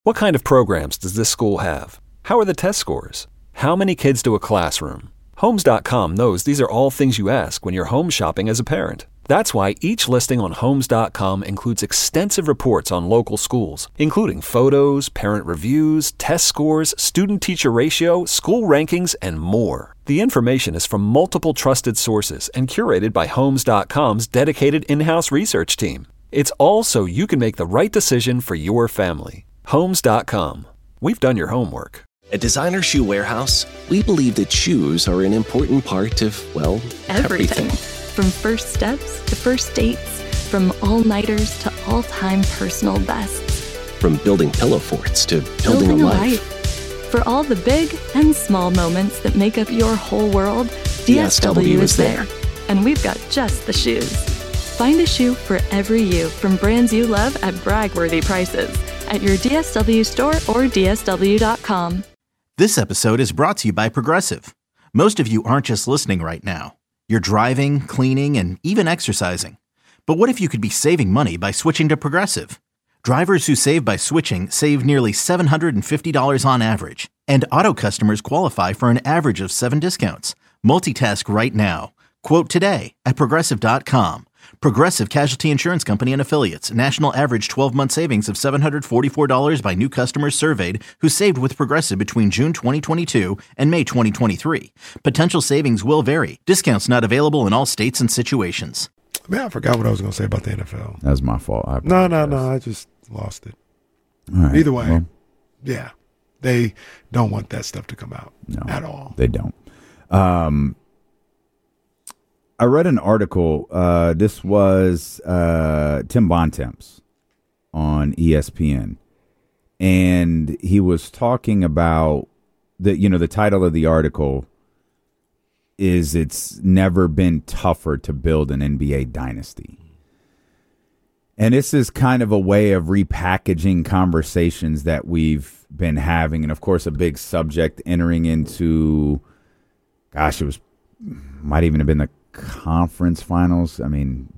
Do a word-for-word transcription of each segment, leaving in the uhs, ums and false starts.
What kind of programs does this school have? How are the test scores? How many kids do a classroom? Homes dot com knows these are all things you ask when you're home shopping as a parent. That's why each listing on Homes dot com includes extensive reports on local schools, including photos, parent reviews, test scores, student-teacher ratio, school rankings, and more. The information is from multiple trusted sources and curated by Homes dot com's dedicated in-house research team. It's all so you can make the right decision for your family. Homes dot com. We've done your homework. At Designer Shoe Warehouse, we believe that shoes are an important part of, well, everything. everything. From first steps to first dates, from all-nighters to all-time personal bests. From building pillow forts to building, building a a life. life. For all the big and small moments that make up your whole world, D S W is there. And we've got just the shoes. Find a shoe for every you from brands you love at brag-worthy prices at your D S W store or D S W dot com. This episode is brought to you by Progressive. Most of you aren't just listening right now. You're driving, cleaning, and even exercising. But what if you could be saving money by switching to Progressive? Drivers who save by switching save nearly seven hundred fifty dollars on average. And auto customers qualify for an average of seven discounts. Multitask right now. Quote today at Progressive dot com. Progressive Casualty Insurance Company and Affiliates. National average twelve-month savings of seven hundred forty-four dollars by new customers surveyed who saved with Progressive between June twenty twenty-two and May twenty twenty-three. Potential savings will vary. Discounts not available in all states and situations. Man, I forgot what I was going to say about the N F L. That was my fault. I no, no, no. I just lost it. All right. Either way, well, yeah. They don't want that stuff to come out no, at all. They don't. Um, I read an article. Uh, this was uh, Tim Bontemps on E S P N, and he was talking about the. You know, the title of the article is "It's Never Been Tougher to Build an N B A Dynasty," and this is kind of a way of repackaging conversations that we've been having, and of course, a big subject entering into. Gosh, it was might even have been the conference finals. I mean,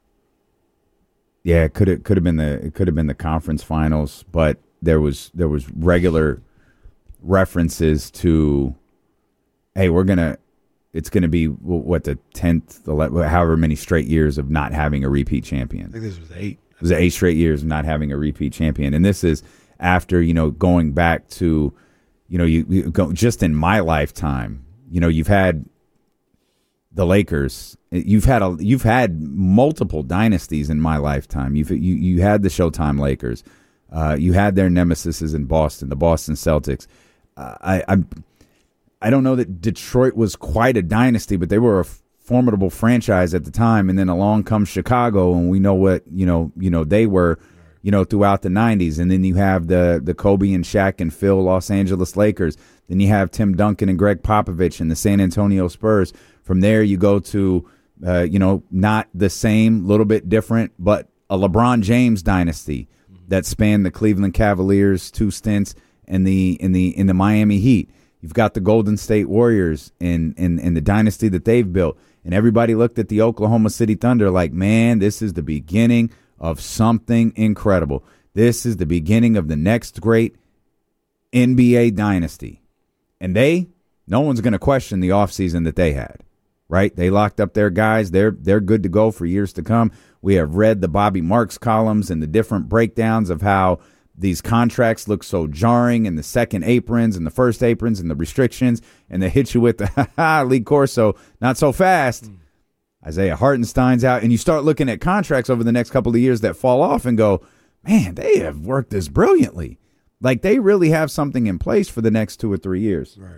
yeah, it could have could have been the it could have been the conference finals, but there was there was regular references to, hey, we're gonna, it's gonna be what the tenth, however many straight years of not having a repeat champion. I think this was eight. It was eight straight years of not having a repeat champion, and this is after you know going back to, you know, you, you go just in my lifetime, you know, you've had. The Lakers, you've had a you've had multiple dynasties in my lifetime. You've you you had the Showtime Lakers, uh, you had their nemesises in Boston, the Boston Celtics. Uh, I I I don't know that Detroit was quite a dynasty, but they were a formidable franchise at the time. And then along comes Chicago, and we know what you know you know they were, you know throughout the nineties. And then you have the the Kobe and Shaq and Phil Los Angeles Lakers. Then you have Tim Duncan and Greg Popovich and the San Antonio Spurs. From there, you go to, uh, you know, not the same, little bit different, but a LeBron James dynasty that spanned the Cleveland Cavaliers, two stints, and the in the in the Miami Heat. You've got the Golden State Warriors in in in the dynasty that they've built, and everybody looked at the Oklahoma City Thunder like, man, this is the beginning of something incredible. This is the beginning of the next great N B A dynasty, and they, no one's going to question the offseason that they had. Right? They locked up their guys. They're they're good to go for years to come. We have read the Bobby Marks columns and the different breakdowns of how these contracts look so jarring, and the second aprons and the first aprons and the restrictions, and they hit you with the ha ha Lee Corso, not so fast. Mm. Isaiah Hartenstein's out, and you start looking at contracts over the next couple of years that fall off and go, man, they have worked this brilliantly. Like they really have something in place for the next two or three years. Right.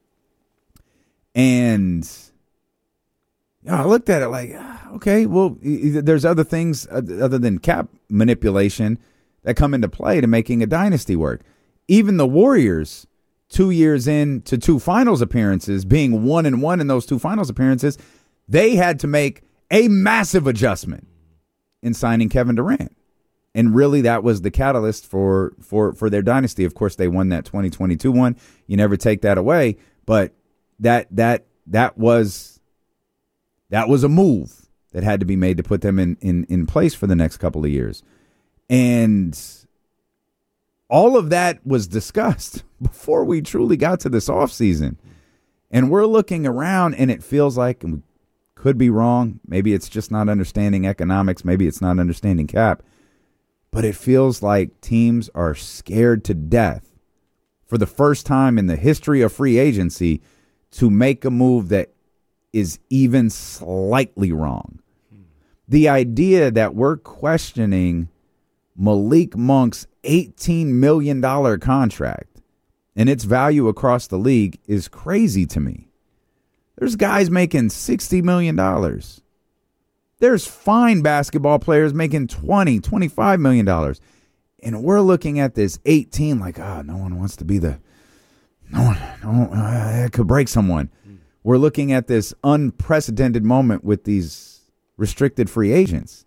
And yeah, I looked at it like, okay, well, there's other things other than cap manipulation that come into play to making a dynasty work. Even the Warriors, two years into two finals appearances, being one and one in those two finals appearances, they had to make a massive adjustment in signing Kevin Durant. And really, that was the catalyst for for for their dynasty. Of course, they won that twenty twenty-two one. You never take that away, but that that that was. That was a move that had to be made to put them in, in, in place for the next couple of years. And all of that was discussed before we truly got to this offseason. And we're looking around, and it feels like, and we could be wrong, maybe it's just not understanding economics, maybe it's not understanding cap, but it feels like teams are scared to death for the first time in the history of free agency to make a move that is even slightly wrong. The idea that we're questioning Malik Monk's eighteen million dollars contract and its value across the league is crazy to me. There's guys making sixty million dollars. There's fine basketball players making twenty, twenty-five million dollars. And we're looking at this eighteen like, ah, oh, no one wants to be the, no one, no one uh, it could break someone. Mm. We're looking at this unprecedented moment with these restricted free agents.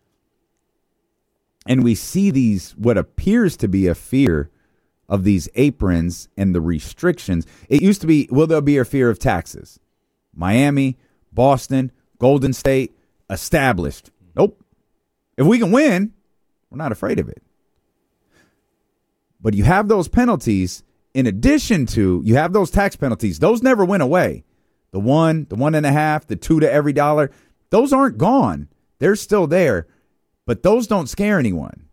And we see these, what appears to be a fear of these aprons and the restrictions. It used to be, will there be a fear of taxes? Miami, Boston, Golden State, established. Nope. If we can win, we're not afraid of it. But you have those penalties in addition to, you have those tax penalties. Those never went away. The one, the one and a half, the two to every dollar, those aren't gone. They're still there. But those don't scare anyone.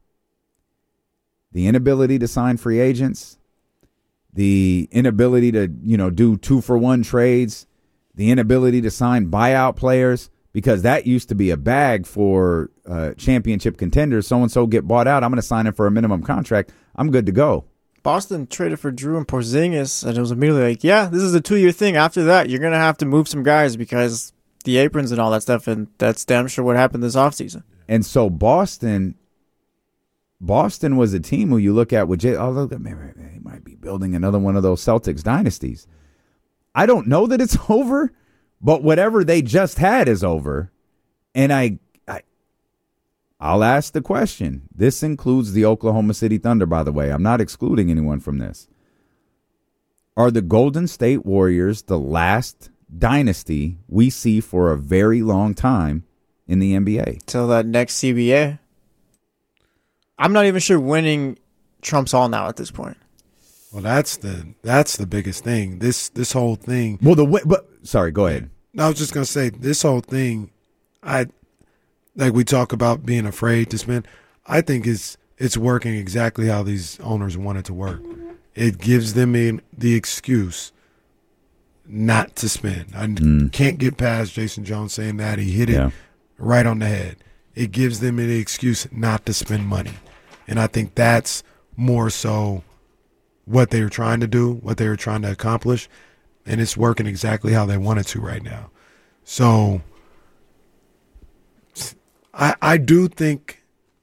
The inability to sign free agents, the inability to, you know, do two for one trades, the inability to sign buyout players, because that used to be a bag for uh, championship contenders. So-and-so get bought out. I'm going to sign him for a minimum contract. I'm good to go. Boston traded for Drew and Porzingis, and it was immediately like, yeah, this is a two-year thing. After that, you're going to have to move some guys because the aprons and all that stuff, and that's damn sure what happened this offseason. And so Boston, Boston was a team who you look at with Jay. Oh, look, maybe they might be building another one of those Celtics dynasties. I don't know that it's over, but whatever they just had is over. And I, I, I'll ask the question. This includes the Oklahoma City Thunder, by the way. I'm not excluding anyone from this. Are the Golden State Warriors the last dynasty we see for a very long time in the N B A? Till that next C B A. I'm not even sure winning trumps all now at this point. Well, that's the that's the biggest thing. This this whole thing. Well, the but sorry, go ahead. No, I was just gonna say this whole thing. I like we talk about being afraid to spend. I think it's it's working exactly how these owners want it to work. It gives them in the excuse not to spend. I mm. can't get past Jason Jones saying that. He hit it yeah. right on the head. It gives them an excuse not to spend money. And I think that's more so what they were trying to do, what they were trying to accomplish, and it's working exactly how they want it to right now. So I I do think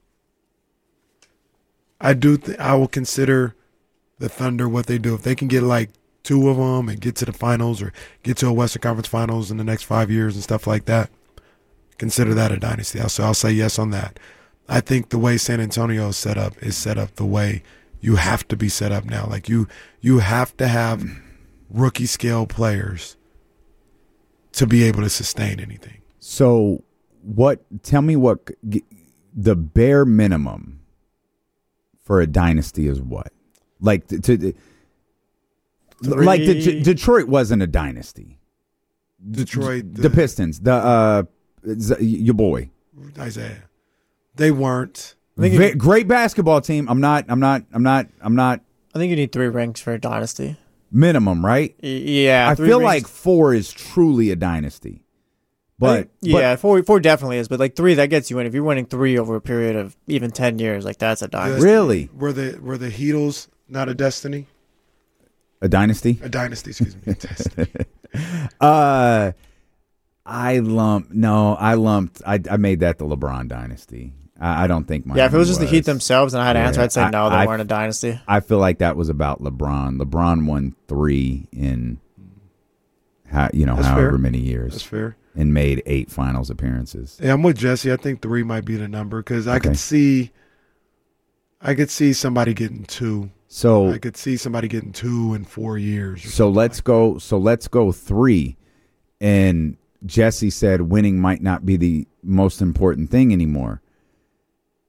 I do th- I will consider the Thunder what they do. If they can get like two of them and get to the finals or get to a Western Conference Finals in the next five years and stuff like that, consider that a dynasty. So I'll say yes on that. I think the way San Antonio is set up is set up the way you have to be set up now. Like you, you have to have rookie scale players to be able to sustain anything. So, what? Tell me what the bare minimum for a dynasty is. What? Like to, to like the, Detroit wasn't a dynasty. Detroit, the, the Pistons, the uh, your boy Isaiah, they weren't. Very, great basketball team. I'm not. I'm not. I'm not. I'm not. I think you need three rings for a dynasty. Minimum, right? Y- yeah. I feel rings. Like four is truly a dynasty. But yeah, but, four four definitely is. But like three, that gets you in. If you're winning three over a period of even ten years, like that's a dynasty. Really? Were the were the Heatles not a destiny? A dynasty? A dynasty. Excuse me. A destiny. uh, I lumped. No, I lumped. I I made that the LeBron dynasty. I don't think Miami Yeah, if it was just was. the Heat themselves and I had to yeah, answer, I'd say no, they I, weren't a dynasty. I feel like that was about LeBron. LeBron won three in, how, you know, That's however fair. many years. That's fair. And made eight finals appearances. Yeah, I'm with Jesse. I think three might be the number because I okay. could see, I could see somebody getting two. So I could see somebody getting two in four years. So let's like go. that. So let's go three. And Jesse said winning might not be the most important thing anymore.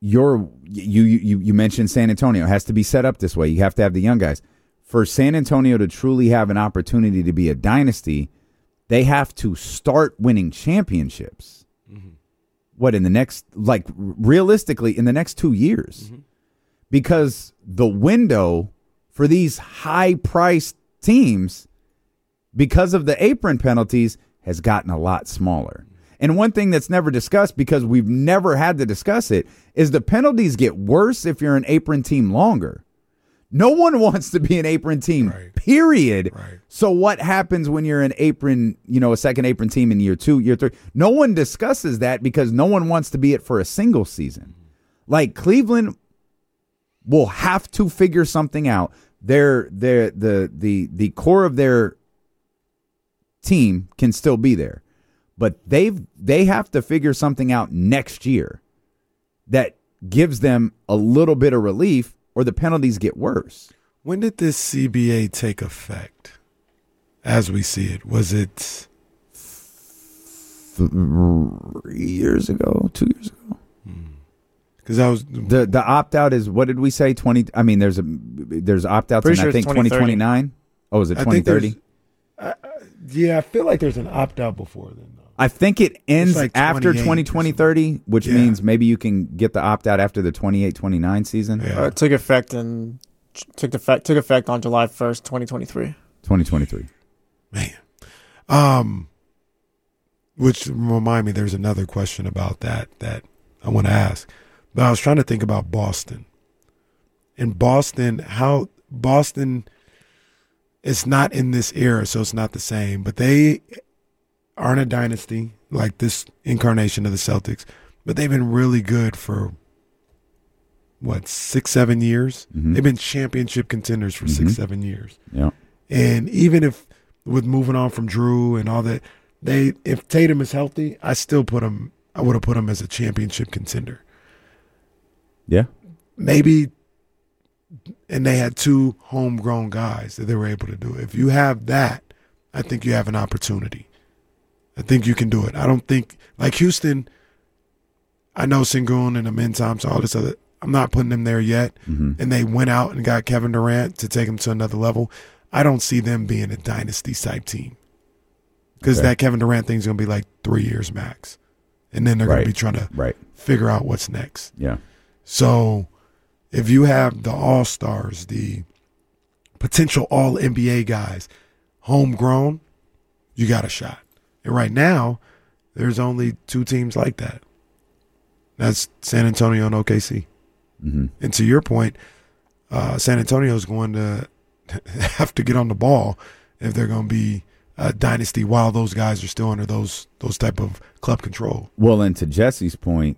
you're you you you mentioned San Antonio. It has to be set up this way. You have to have the young guys. For San Antonio to truly have an opportunity to be a dynasty, they have to start winning championships. Mm-hmm. What, in the next, like realistically, in the next two years? Mm-hmm. Because the window for these high-priced teams, because of the apron penalties, has gotten a lot smaller. And one thing that's never discussed, because we've never had to discuss it, is the penalties get worse if you're an apron team longer. No one wants to be an apron team, right. period. Right. So what happens when you're an apron, you know, a second apron team in year two, year three? No one discusses that because no one wants to be it for a single season. Like Cleveland will have to figure something out. Their, their, the, the, the core of their team can still be there. But they've they have to figure something out next year that gives them a little bit of relief, or the penalties get worse. When did this C B A take effect as we see it? Was it three years ago, two years ago? Because I was the the opt out is, what did we say? Twenty. I mean, there's a there's opt outs in, sure I think twenty twenty nine. Oh, is it twenty thirty? Uh, yeah, I feel like there's an opt out before then. Though. I think it ends like after twenty twenty, thirty, which yeah. means maybe you can get the opt out after the twenty-eight twenty-nine season. Yeah. Uh, it took effect and took effect took effect on July first, twenty twenty-three. twenty twenty-three. Man, um, which remind me, there's another question about that that I want to ask. But I was trying to think about Boston. In Boston, how Boston, it's not in this era, so it's not the same. But they aren't a dynasty like this incarnation of the Celtics. But they've been really good for, what, six, seven years? Mm-hmm. They've been championship contenders for mm-hmm. six, seven years. Yeah. And even if, with moving on from Drew and all that, they if Tatum is healthy, I still put him, I would have put him as a championship contender. Yeah. Maybe, and they had two homegrown guys that they were able to do it. If you have that, I think you have an opportunity. I think you can do it. I don't think, like Houston, I know Sengun and Amin Thompson, all this other, I'm not putting them there yet. Mm-hmm. And they went out and got Kevin Durant to take them to another level. I don't see them being a dynasty type team. Because okay. that Kevin Durant thing is going to be like three years max. And then they're right. going to be trying to right. figure out what's next. Yeah. So if you have the all-stars, the potential all-N B A guys, homegrown, you got a shot. And right now, there's only two teams like that. That's San Antonio and O K C. Mm-hmm. And to your point, uh, San Antonio is going to have to get on the ball if they're going to be a dynasty while those guys are still under those those type of club control. Well, and to Jesse's point,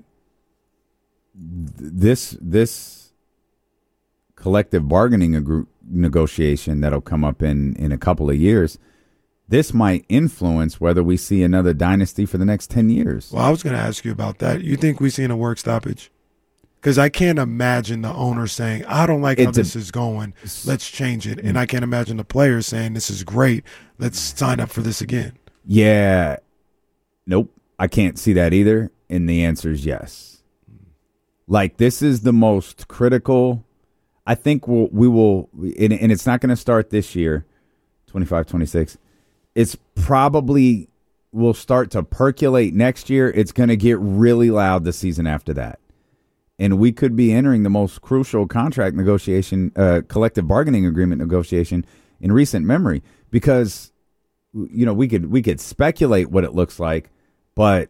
this this collective bargaining ag- negotiation that'll come up in, in a couple of years, this might influence whether we see another dynasty for the next ten years. Well, I was going to ask you about that. You think we seen a work stoppage? Because I can't imagine the owner saying, I don't like how it's this a, is going. Let's change it. And I can't imagine the players saying, this is great. Let's sign up for this again. Yeah. Nope. I can't see that either. And the answer is yes. Like, this is the most critical. I think we'll, we will, and, and it's not going to start this year, twenty-five twenty-six. It's probably will start to percolate next year. It's going to get really loud the season after that. And we could be entering the most crucial contract negotiation, uh, collective bargaining agreement negotiation in recent memory, because, you know, we could we could speculate what it looks like, but,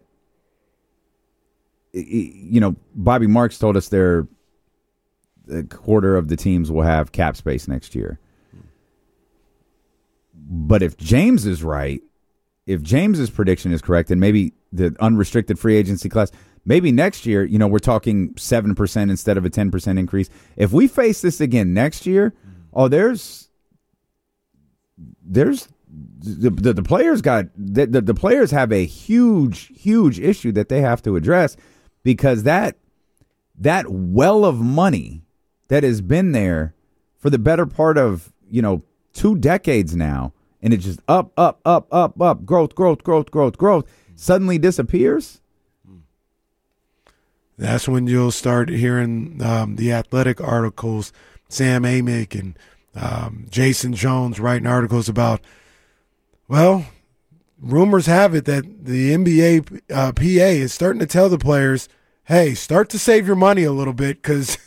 you know, Bobby Marks told us they're a quarter of the teams will have cap space next year. But if James is right, if James's prediction is correct, and maybe the unrestricted free agency class, maybe next year, you know, we're talking seven percent instead of a ten percent increase. If we face this again next year, oh, there's, there's, the, the, the players got, the, the, the players have a huge, huge issue that they have to address, because that, that well of money that has been there for the better part of, you know, two decades now, and it just up, up, up, up, up, growth, growth, growth, growth, growth, suddenly disappears. That's when you'll start hearing um, the athletic articles, Sam Amick and um, Jason Jones writing articles about, well, rumors have it that the N B A uh, P A is starting to tell the players, hey, start to save your money a little bit because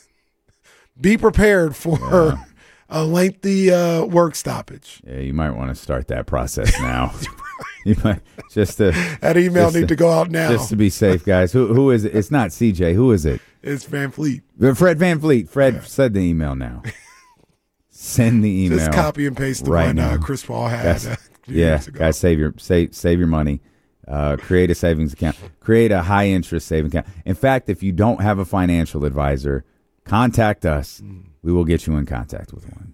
be prepared for yeah. a lengthy uh, work stoppage. Yeah, you might want to start that process now. You might just to that email just need to, to go out now, just to be safe, guys. Who who is it? It's not C J. Who is it? It's Van Fleet. Fred Van Fleet. Fred yeah. said the email now. Send the email. Just copy and paste the right one now. Uh, Chris Paul had. Guys, uh, yeah, guys, save your save save your money. Uh, create a savings account. Create a high interest savings account. In fact, if you don't have a financial advisor, contact us. Mm. We will get you in contact with one.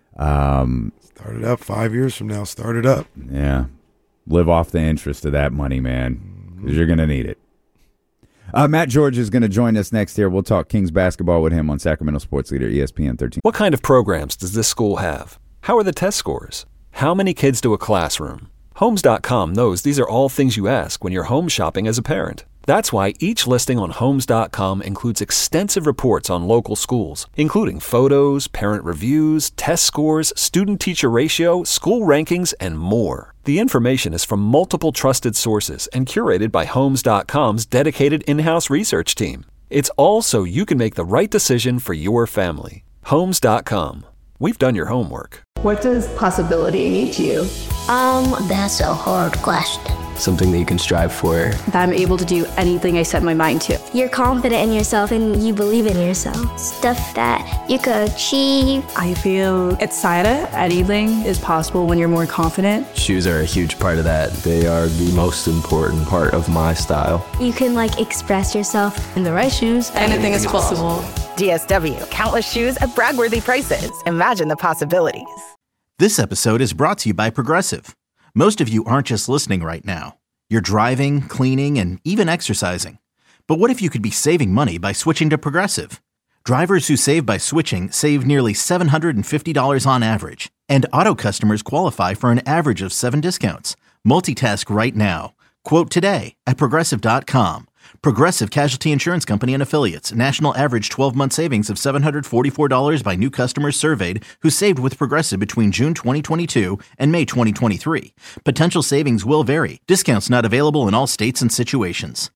Um, Start it up five years from now. Start it up. Yeah. Live off the interest of that money, man, because mm-hmm. you're going to need it. Uh, Matt George is going to join us next year. We'll talk Kings basketball with him on Sacramento Sports Leader, E S P N thirteen. What kind of programs does this school have? How are the test scores? How many kids to a classroom? Homes dot com knows these are all things you ask when you're home shopping as a parent. That's why each listing on Homes dot com includes extensive reports on local schools, including photos, parent reviews, test scores, student-teacher ratio, school rankings, and more. The information is from multiple trusted sources and curated by Homes dot com's dedicated in-house research team. It's all so you can make the right decision for your family. Homes dot com. We've done your homework. What does possibility mean to you? Um, that's a hard question. Something that you can strive for. That I'm able to do anything I set my mind to. You're confident in yourself and you believe in yourself. Stuff that you could achieve. I feel excited. Anything is possible when you're more confident. Shoes are a huge part of that. They are the most important part of my style. You can like express yourself. In the right shoes, anything, anything is possible. possible. D S W, countless shoes at brag-worthy prices. Imagine the possibilities. This episode is brought to you by Progressive. Most of you aren't just listening right now. You're driving, cleaning, and even exercising. But what if you could be saving money by switching to Progressive? Drivers who save by switching save nearly seven hundred fifty dollars on average. And auto customers qualify for an average of seven discounts. Multitask right now. Quote today at Progressive dot com. Progressive Casualty Insurance Company and Affiliates. National average twelve-month savings of seven hundred forty-four dollars by new customers surveyed who saved with Progressive between June twenty twenty-two and May twenty twenty-three. Potential savings will vary. Discounts not available in all states and situations.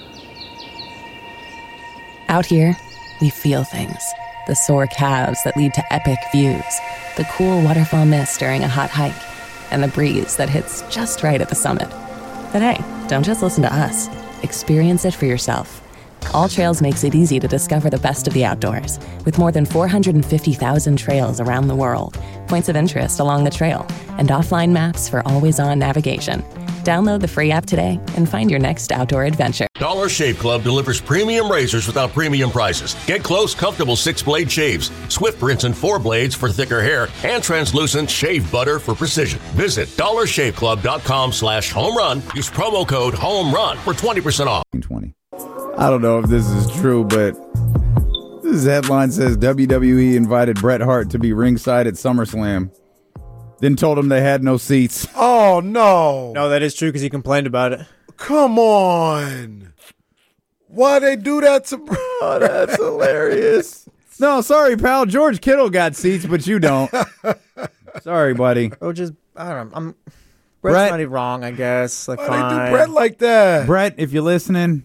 Out here, we feel things. The sore calves that lead to epic views. The cool waterfall mist during a hot hike. And the breeze that hits just right at the summit. But hey, don't just listen to us. Experience it for yourself. All Trails makes it easy to discover the best of the outdoors, with more than four hundred fifty thousand trails around the world, points of interest along the trail, and offline maps for always-on navigation. Download the free app today and find your next outdoor adventure. Dollar Shave Club delivers premium razors without premium prices. Get close, comfortable six-blade shaves, swift rinse and four blades for thicker hair, and translucent shave butter for precision. Visit dollar shave club dot com slash home run. Use promo code HOMERUN for twenty percent off. twenty. I don't know if this is true, but this headline says W W E invited Bret Hart to be ringside at SummerSlam. Then told him they had no seats. Oh, no. No, that is true because he complained about it. Come on. Why they do that to Bret? Oh, that's hilarious. No, sorry, pal. George Kittle got seats, but you don't. Sorry, buddy. Or just, I don't know. I'm, Bret's Bret, not even wrong, I guess. Like, why fine. they do Bret like that? Bret, if you're listening,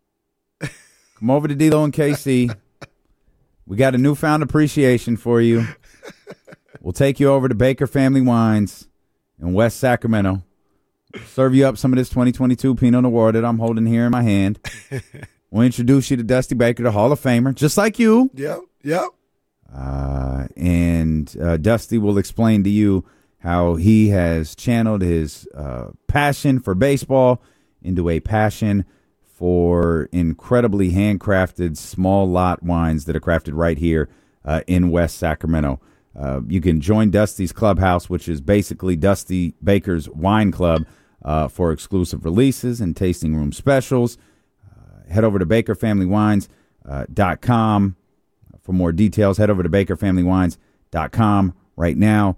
come over to D-Lo and K C. We got a newfound appreciation for you. We'll take you over to Baker Family Wines in West Sacramento. Serve you up some of this twenty twenty-two Pinot Noir that I'm holding here in my hand. We'll introduce you to Dusty Baker, the Hall of Famer, just like you. Yep, yep. Uh, and uh, Dusty will explain to you how he has channeled his uh, passion for baseball into a passion for incredibly handcrafted small lot wines that are crafted right here uh, in West Sacramento. Uh, you can join Dusty's Clubhouse, which is basically Dusty Baker's Wine Club, uh, for exclusive releases and tasting room specials. Uh, head over to baker family wines dot com for more details. Head over to baker family wines dot com right now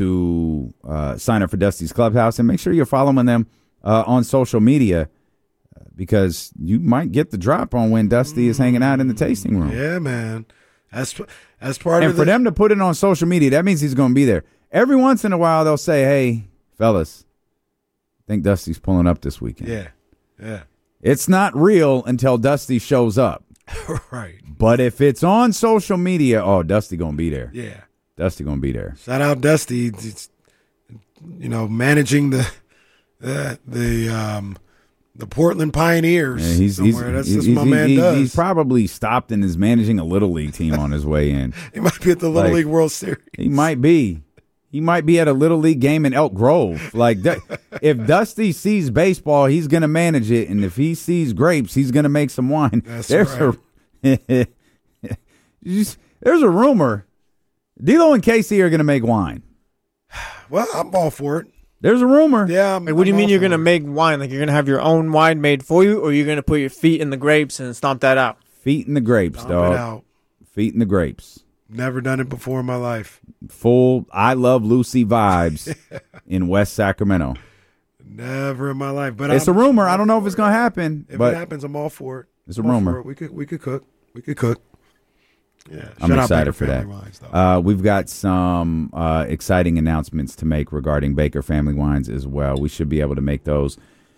to uh, sign up for Dusty's Clubhouse, and make sure you're following them uh, on social media. because you might get the drop on when Dusty is hanging out in the tasting room. Yeah, man. That's that's part and of for the- them to put it on social media, that means he's going to be there. Every once in a while, they'll say, hey, fellas, I think Dusty's pulling up this weekend. Yeah, yeah. It's not real until Dusty shows up. Right. But if it's on social media, oh, Dusty going to be there. Yeah. Dusty going to be there. Shout out Dusty. It's, you know, managing the the the um the Portland Pioneers. Yeah, he's, he's, somewhere. That's he's, just he's, my man he's, does. He's probably stopped and is managing a Little League team on his way in. He might be at the Little Like, League World Series. He might be. He might be at a Little League game in Elk Grove. Like, Du- if Dusty sees baseball, he's going to manage it. And if he sees grapes, he's going to make some wine. That's there's right. A, just, there's a rumor. D'Lo and Casey are going to make wine. Well, I'm all for it. There's a rumor. Yeah. I'm, Like, what do you I'm mean all you're for going to it. make wine? Like, you're going to have your own wine made for you, or you're going to put your feet in the grapes and stomp that out? Feet in the grapes, Stomp it dog. out. Feet in the grapes. Never done it before in my life. Full I Love Lucy vibes in West Sacramento. Never in my life. But It's I'm, a rumor. I I'm don't know all if it's for going it. to happen. If but it happens, I'm all for it. It's a I'm all rumor. for it. We could we could cook. We could cook. Yeah. I'm Shout out excited Baker for that. Family Wines, though. Uh, we've got some uh, exciting announcements to make regarding Baker Family Wines as well. We should be able to make those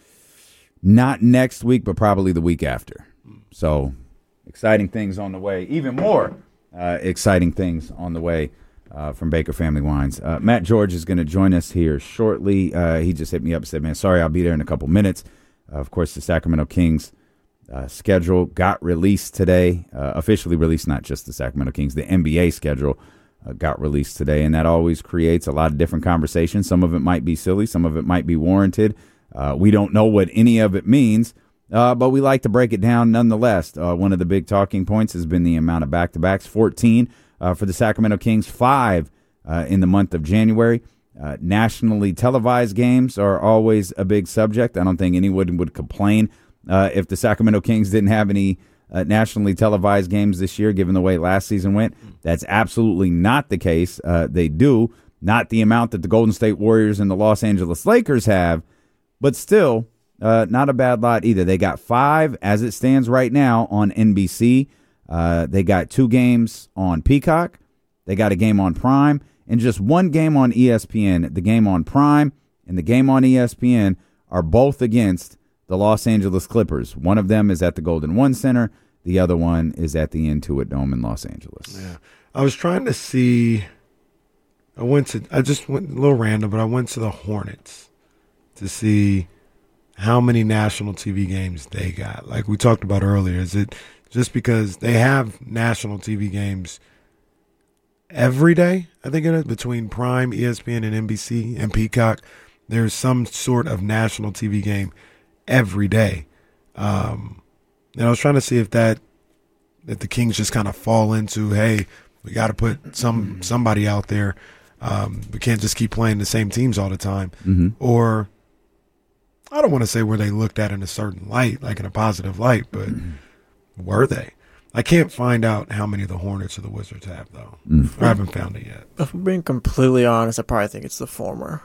not next week, but probably the week after. So exciting things on the way. Even more uh, exciting things on the way uh, from Baker Family Wines. Uh, Matt George is going to join us here shortly. Uh, he just hit me up and said, man, sorry, I'll be there in a couple minutes. Uh, of course, the Sacramento Kings Uh, schedule got released today, uh, officially released, not just the Sacramento Kings, the N B A schedule uh, got released today, and that always creates a lot of different conversations. Some of it might be silly, some of it might be warranted. Uh, we don't know what any of it means, uh, but we like to break it down nonetheless. Uh, one of the big talking points has been the amount of back-to-backs, fourteen uh, for the Sacramento Kings, five uh, in the month of January. Uh, nationally televised games are always a big subject. I don't think anyone would complain Uh, if the Sacramento Kings didn't have any uh, nationally televised games this year, given the way last season went. That's absolutely not the case. Uh, they do, not the amount that the Golden State Warriors and the Los Angeles Lakers have, but still uh, not a bad lot either. They got five, as it stands right now, on N B C. Uh, they got two games on Peacock. They got a game on Prime, and just one game on E S P N. The game on Prime and the game on E S P N are both against the Los Angeles Clippers. One of them is at the Golden One Center. The other one is at the Intuit Dome in Los Angeles. Yeah. I was trying to see. I went to, I just went a little random, but I went to the Hornets to see how many national T V games they got. Like we talked about earlier, is it just because they have national T V games every day? I think it is between Prime, E S P N, and N B C and Peacock. There's some sort of national T V game every day. Um, and I was trying to see if that, if the Kings just kind of fall into, hey, we got to put some somebody out there. Um, we can't just keep playing the same teams all the time. Mm-hmm. Or I don't want to say where they looked at in a certain light, like in a positive light, but mm-hmm. were they? I can't find out how many of the Hornets or the Wizards have, though. Mm-hmm. I haven't found it yet. If I'm being completely honest, I probably think it's the former.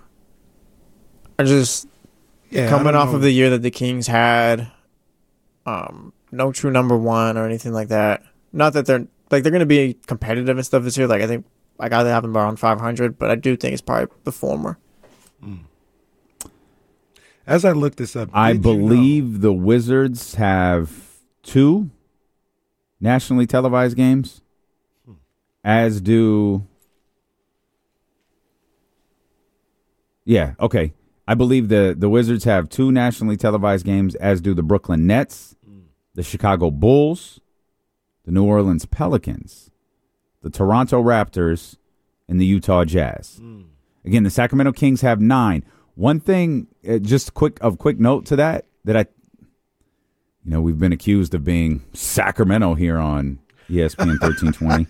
I just... Yeah, coming off know. of the year that the Kings had, um, no true number one or anything like that. Not that they're like they're going to be competitive and stuff this year. Like I think I got to have them around five hundred, but I do think it's probably the former. Mm. As I look this up, I believe you know? the Wizards have two nationally televised games, hmm. as do. Yeah. Okay. I believe the, the Wizards have two nationally televised games, as do the Brooklyn Nets, the Chicago Bulls, the New Orleans Pelicans, the Toronto Raptors, and the Utah Jazz. Mm. Again, the Sacramento Kings have nine. One thing, uh, just quick of quick note to that, that I, you know, we've been accused of being Sacramento here on E S P N thirteen twenty.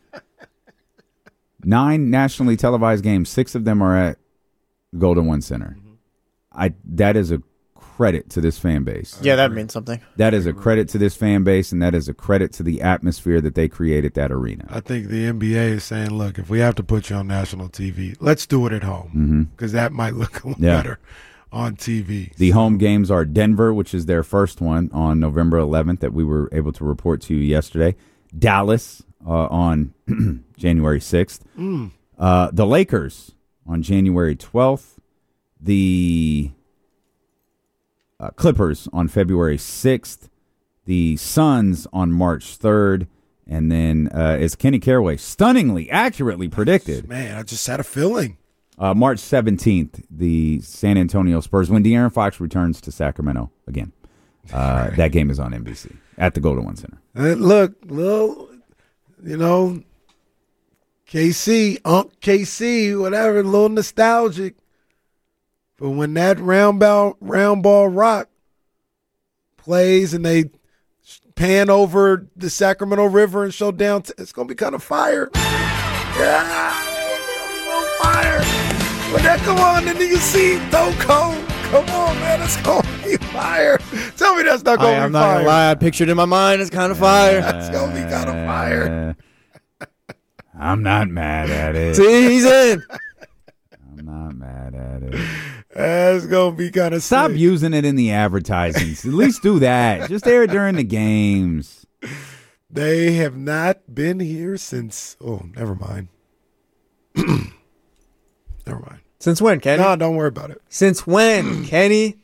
Nine nationally televised games, six of them are at Golden One Center. I that is a credit to this fan base. Yeah, that means something. That is a credit to this fan base, and that is a credit to the atmosphere that they created that arena. I think the N B A is saying, look, if we have to put you on national T V, let's do it at home, because mm-hmm. that might look a little yeah. better on T V. The home games are Denver, which is their first one on November eleventh that we were able to report to you yesterday. Dallas uh, on January sixth. Mm. Uh, the Lakers on January twelfth. The uh, Clippers on February sixth. The Suns on March third. And then, uh, as Kenny Caraway stunningly, accurately predicted. Man, I just had a feeling. Uh, March seventeenth, the San Antonio Spurs, when De'Aaron Fox returns to Sacramento again. Uh, that game is on N B C at the Golden One Center. And look, little, you know, K C, Unc K C, whatever, a little nostalgic. But when that round ball, round ball rock plays and they pan over the Sacramento River and show down, t- it's going to be kind of fire. Yeah, it's going to be fire. When that come on, and then you see Doko. Come on, man, it's going to be fire. Tell me that's not going to be fire. I'm not going to lie. I pictured in my mind it's kind of fire. It's going to be kind of fire. I'm not mad at it. See, he's in. I'm not mad at it. That's going to be kind of Stop sick. using it in the advertisements. At least do that. Just air it during the games. They have not been here since, oh, never mind. Never mind. Since when, Kenny? No, don't worry about it. Since when, Kenny?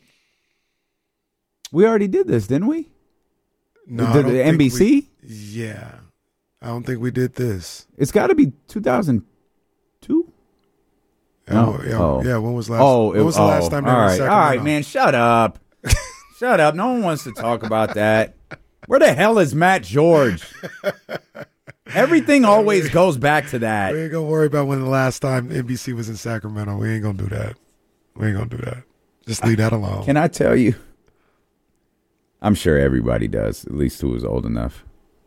We already did this, didn't we? No, the, I don't the think N B C? we- yeah. I don't think we did this. It's got to be two thousand two. Oh, No. yeah, Oh. yeah. When was last? Oh, when it- was the last oh, time they all were in right, all Sacramento? right, man, shut up. Shut up. No one wants to talk about that. Where the hell is Matt George? Everything always goes back to that. We ain't gonna worry about when the last time N B C was in Sacramento. We ain't gonna do that. We ain't gonna do that. Just leave that alone. Can I tell you? I'm sure everybody does, at least who is old enough.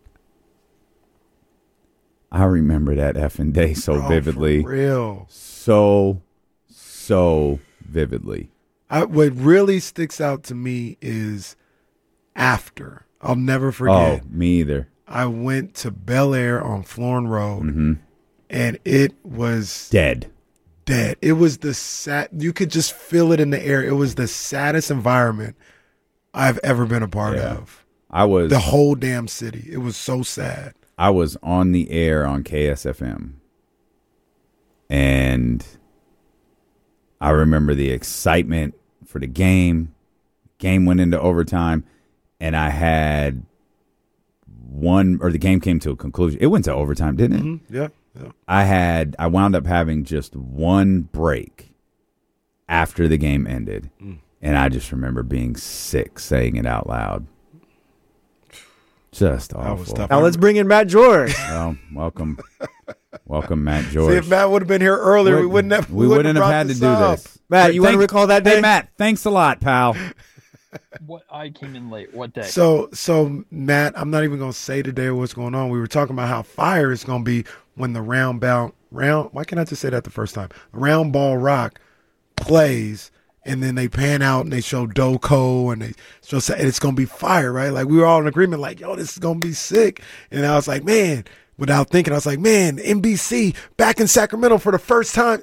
I remember that effing day so Oh, vividly. for real. So, so vividly. I, what really sticks out to me is after. I'll never forget. Oh, me either. I went to Bel Air on Florin Road, Mm-hmm. and it was Dead. dead. It was the sad. You could just feel it in the air. It was the saddest environment I've ever been a part Yeah. of. I was The whole damn city. It was so sad. I was on the air on K S F M, and I remember the excitement for the game. Game went into overtime, and I had one, or the game came to a conclusion. It went to overtime, didn't it? Mm-hmm. Yeah, yeah. I had, I wound up having just one break after the game ended, Mm. and I just remember being sick saying it out loud. Just awful. was tough. Now let's bring in Matt George. Well, welcome, welcome, Matt George. See, if Matt would have been here earlier, we wouldn't have. We, wouldn't have brought had to this do up. this. Matt, But you want to thank- recall that day? Hey, Matt, thanks a lot, pal. What I came in late. What day? So, so Matt, I'm not even gonna say today what's going on. We were talking about how fire is gonna be when the round ball round. Why can't I just say that the first time? Round ball rock plays, and then they pan out and they show Doko and they show. And it's gonna be fire, right? Like we were all in agreement, like, yo, this is gonna be sick. And I was like, man, without thinking, I was like, man, N B C back in Sacramento for the first time.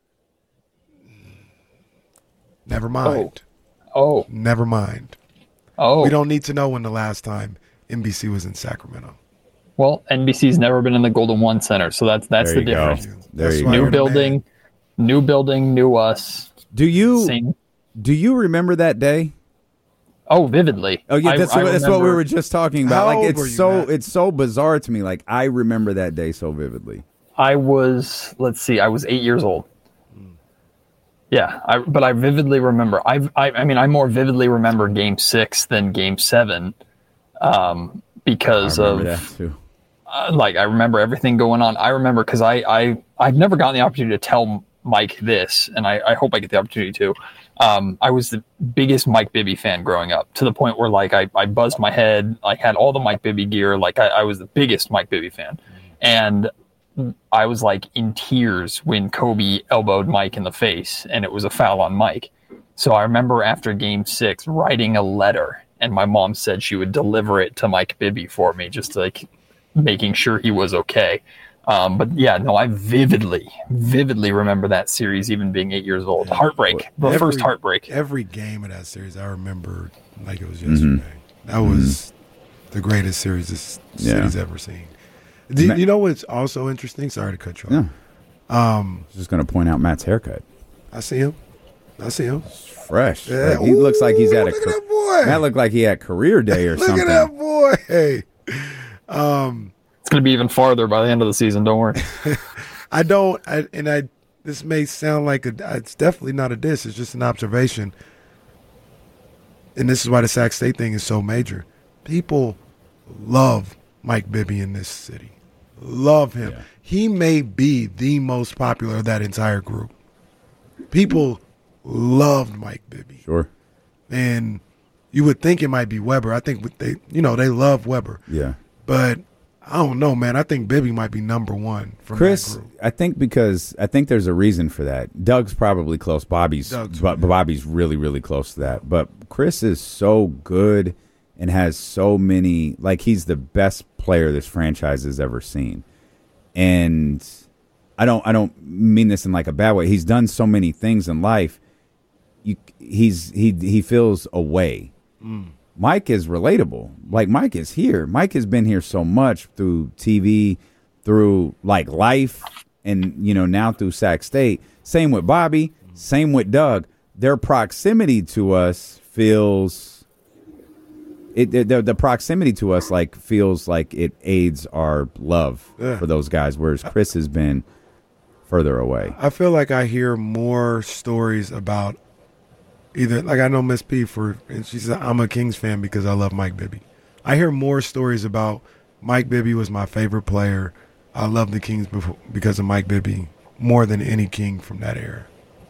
Never mind. Oh. Never mind. Oh. We don't need to know when the last time N B C was in Sacramento. Well, N B C's never been in the Golden One Center, so that's that's There the you go. difference. There That's you why go. we're New the building, man. new building, new us. Do you Same. do you remember that day? Oh, vividly. Oh yeah, I- that's I what, that's what we remember- were just talking about. How like old it's were you, so Matt? it's so bizarre to me. Like I remember that day so vividly. I was, let's see, I was eight years old. Yeah, I, but I vividly remember. I, I, I mean, I more vividly remember Game Six than Game Seven, um, because I of remember that too. uh, like I remember everything going on. I remember because I, I, I've never gotten the opportunity to tell Mike this, and I, I hope I get the opportunity to. Um, I was the biggest Mike Bibby fan growing up, to the point where like I, I buzzed my head, like had all the Mike Bibby gear, like I, I was the biggest Mike Bibby fan, and I was like in tears when Kobe elbowed Mike in the face and it was a foul on Mike. So I remember after Game Six writing a letter, and my mom said she would deliver it to Mike Bibby for me, just like making sure he was okay. Um, but yeah, no, I vividly, vividly remember that series even being eight years old. Heartbreak, the every, first heartbreak. Every game of that series I remember like it was yesterday. Mm-hmm. That was mm-hmm. the greatest series this yeah. city's ever seen. Do, Matt, you know what's also interesting? Sorry to cut you off. Yeah. Um, just going to point out Matt's haircut. I see him. I see him. It's fresh. Yeah. Like, he Ooh, looks like he's at a look at that boy. Matt looked like he had career day or look something. Look at that boy. Hey. Um, it's going to be even farther by the end of the season. Don't worry. I don't, I, and I. This may sound like a. It's definitely not a diss. It's just an observation. And this is why the Sac State thing is so major. People love Mike Bibby in this city. Love him. Yeah. He may be the most popular of that entire group. People loved Mike Bibby. Sure. And you would think it might be Weber. I think they, you know, they love Weber. Yeah. But I don't know, man. I think Bibby might be number one from Chris, that group. I think because I think there's a reason for that. Doug's probably close. Bobby's Doug's but Bobby's really, really close to that. But Chris is so good and has so many, like he's the best player this franchise has ever seen. And I don't I don't mean this in like a bad way. He's done so many things in life. You, he's he he feels away. Mm. Mike is relatable. Like Mike is here. Mike has been here so much through T V, through like life, and you know now through Sac State. Same with Bobby. Same with Doug. Their proximity to us feels. It, the, the proximity to us like feels like it aids our love yeah. for those guys, whereas Chris has been further away. I feel like I hear more stories about either, like I know Miss P for, and she said I'm a Kings fan because I love Mike Bibby. I hear more stories about Mike Bibby was my favorite player. I love the Kings before, because of Mike Bibby more than any King from that era.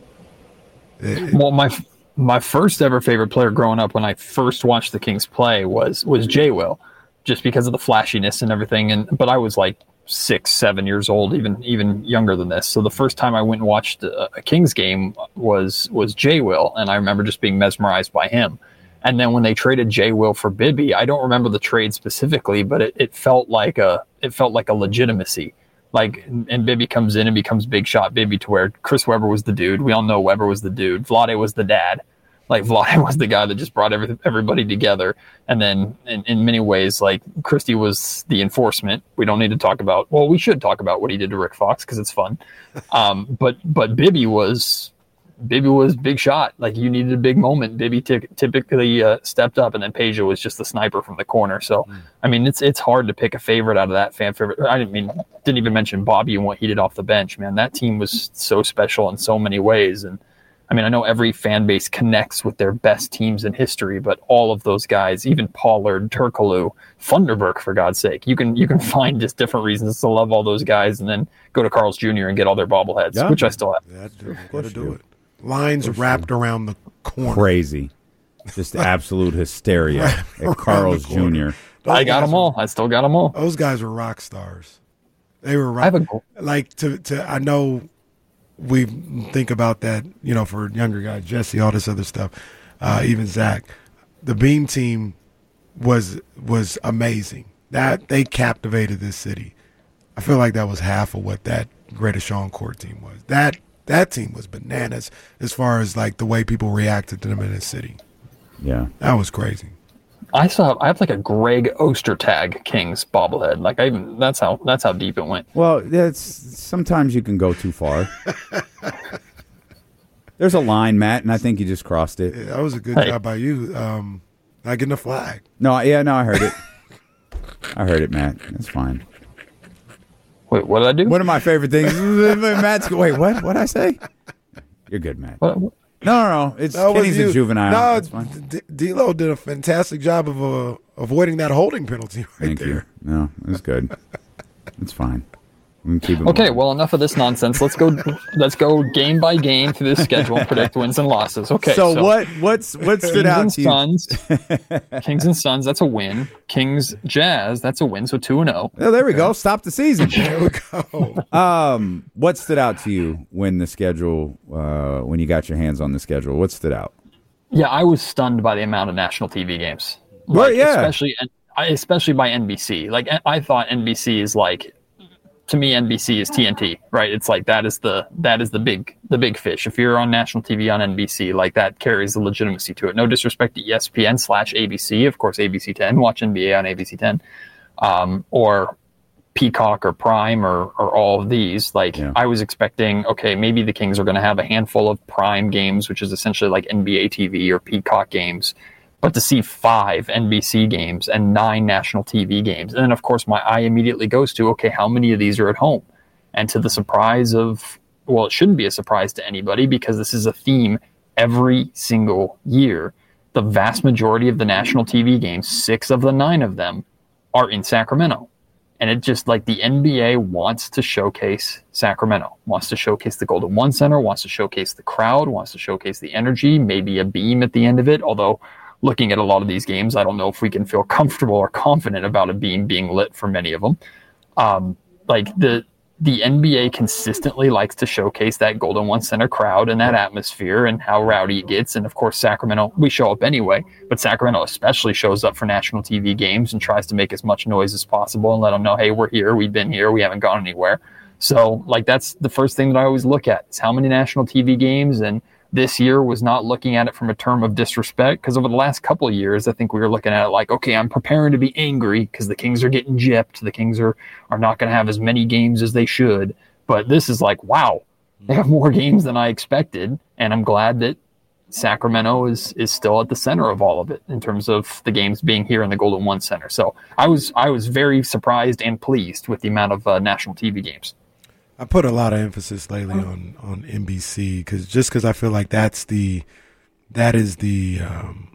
It, well, my. My first ever favorite player growing up when I first watched the Kings play was was Jay Will, just because of the flashiness and everything. And but I was like six, seven years old, even even younger than this. So the first time I went and watched a, a Kings game was was Jay Will, and I remember just being mesmerized by him. And then when they traded Jay Will for Bibby, I don't remember the trade specifically, but it, it felt like a it felt like a legitimacy. Like, and Bibby comes in and becomes big shot Bibby to where Chris Webber was the dude. We all know Webber was the dude. Vlade was the dad. Like, Vlade was the guy that just brought every, everybody together. And then in, in many ways, like, Christie was the enforcement. We don't need to talk about, well, we should talk about what he did to Rick Fox because it's fun. Um, but but Bibby was Bibby was big shot. Like, you needed a big moment. Bibby t- typically uh, stepped up, and then Peja was just the sniper from the corner. So, mm. I mean, it's it's hard to pick a favorite out of that fan favorite. I didn't mean didn't even mention Bobby and what he did off the bench. Man, that team was so special in so many ways. And I mean, I know every fan base connects with their best teams in history, but all of those guys, even Pollard, Turkoglu, Funderburk, for God's sake, you can you can find just different reasons to love all those guys, and then go to Carl's Junior and get all their bobbleheads, yeah. which I still have. Yeah, got to do it. Lines wrapped around the corner. Crazy. Just absolute hysteria at Carl's Junior I got them all. I still got them all. Those guys were rock stars. They were rock. I have a, like to to. I know we think about that. You know, for younger guys, Jesse, all this other stuff, uh, even Zach. The Beam team was was amazing. That they captivated this city. I feel like that was half of what that Greater Sean Court team was. That. That team was bananas as far as like the way people reacted to them in the city. Yeah, that was crazy. I saw. I have like a Greg Ostertag Kings bobblehead. Like I even that's how that's how deep it went. Well, that's sometimes you can go too far. There's a line, Matt, and I think you just crossed it. Yeah, that was a good hey. job by you. Um, not getting a flag. No, yeah, no, I heard it. I heard it, Matt. That's fine. Wait, what did I do? One of my favorite things. Matt's wait, what? What did I say? You're good, Matt. What, what? No, no, no. It's no, Kenny's a juvenile. No, D- D'Lo did a fantastic job of uh, avoiding that holding penalty right Thank there. you. No, it was good. It's fine. We can keep it okay, moving. Well, enough of this nonsense. Let's go. Let's go game by game through this schedule and predict wins and losses. Okay. So, so what? What's what stood Kings out and to Suns, you? Kings and Suns. That's a win. Kings Jazz. That's a win. So two and zero. Oh, there we go. Stop the season. There we go. Um, what stood out to you when the schedule? Uh, when you got your hands on the schedule, what stood out? Yeah, I was stunned by the amount of national T V games. Like, well, yeah, especially especially by N B C. Like I thought N B C is like to me, N B C is T N T, right? It's like that is the that is the big the big fish. If you're on national T V on N B C, like that carries the legitimacy to it. No disrespect to E S P N slash A B C, of course, A B C ten. Watch N B A on A B C ten, um, or Peacock or Prime or or all of these. Like yeah. I was expecting, okay, maybe the Kings are going to have a handful of Prime games, which is essentially like N B A T V or Peacock games. But to see five N B C games and nine national T V games. And then, of course, my eye immediately goes to, okay, how many of these are at home? And to the surprise of, well, it shouldn't be a surprise to anybody because this is a theme every single year. The vast majority of the national T V games, six of the nine of them, are in Sacramento. And it just like the N B A wants to showcase Sacramento, wants to showcase the Golden One Center, wants to showcase the crowd, wants to showcase the energy, maybe a beam at the end of it, although looking at a lot of these games, I don't know if we can feel comfortable or confident about a beam being lit for many of them. Um, like the the N B A consistently likes to showcase that Golden One Center crowd and that atmosphere and how rowdy it gets. And of course, Sacramento, we show up anyway, but Sacramento especially shows up for national T V games and tries to make as much noise as possible and let them know, hey, we're here, we've been here, we haven't gone anywhere. So like that's the first thing that I always look at is how many national T V games. And this year was not looking at it from a term of disrespect because over the last couple of years, I think we were looking at it like, okay, I'm preparing to be angry because the Kings are getting gypped. The Kings are, are not going to have as many games as they should. But this is like, wow, they have more games than I expected. And I'm glad that Sacramento is is still at the center of all of it in terms of the games being here in the Golden One Center. So I was I was very surprised and pleased with the amount of uh, national T V games. I put a lot of emphasis lately on, on N B C because just because I feel like that's the that is the um,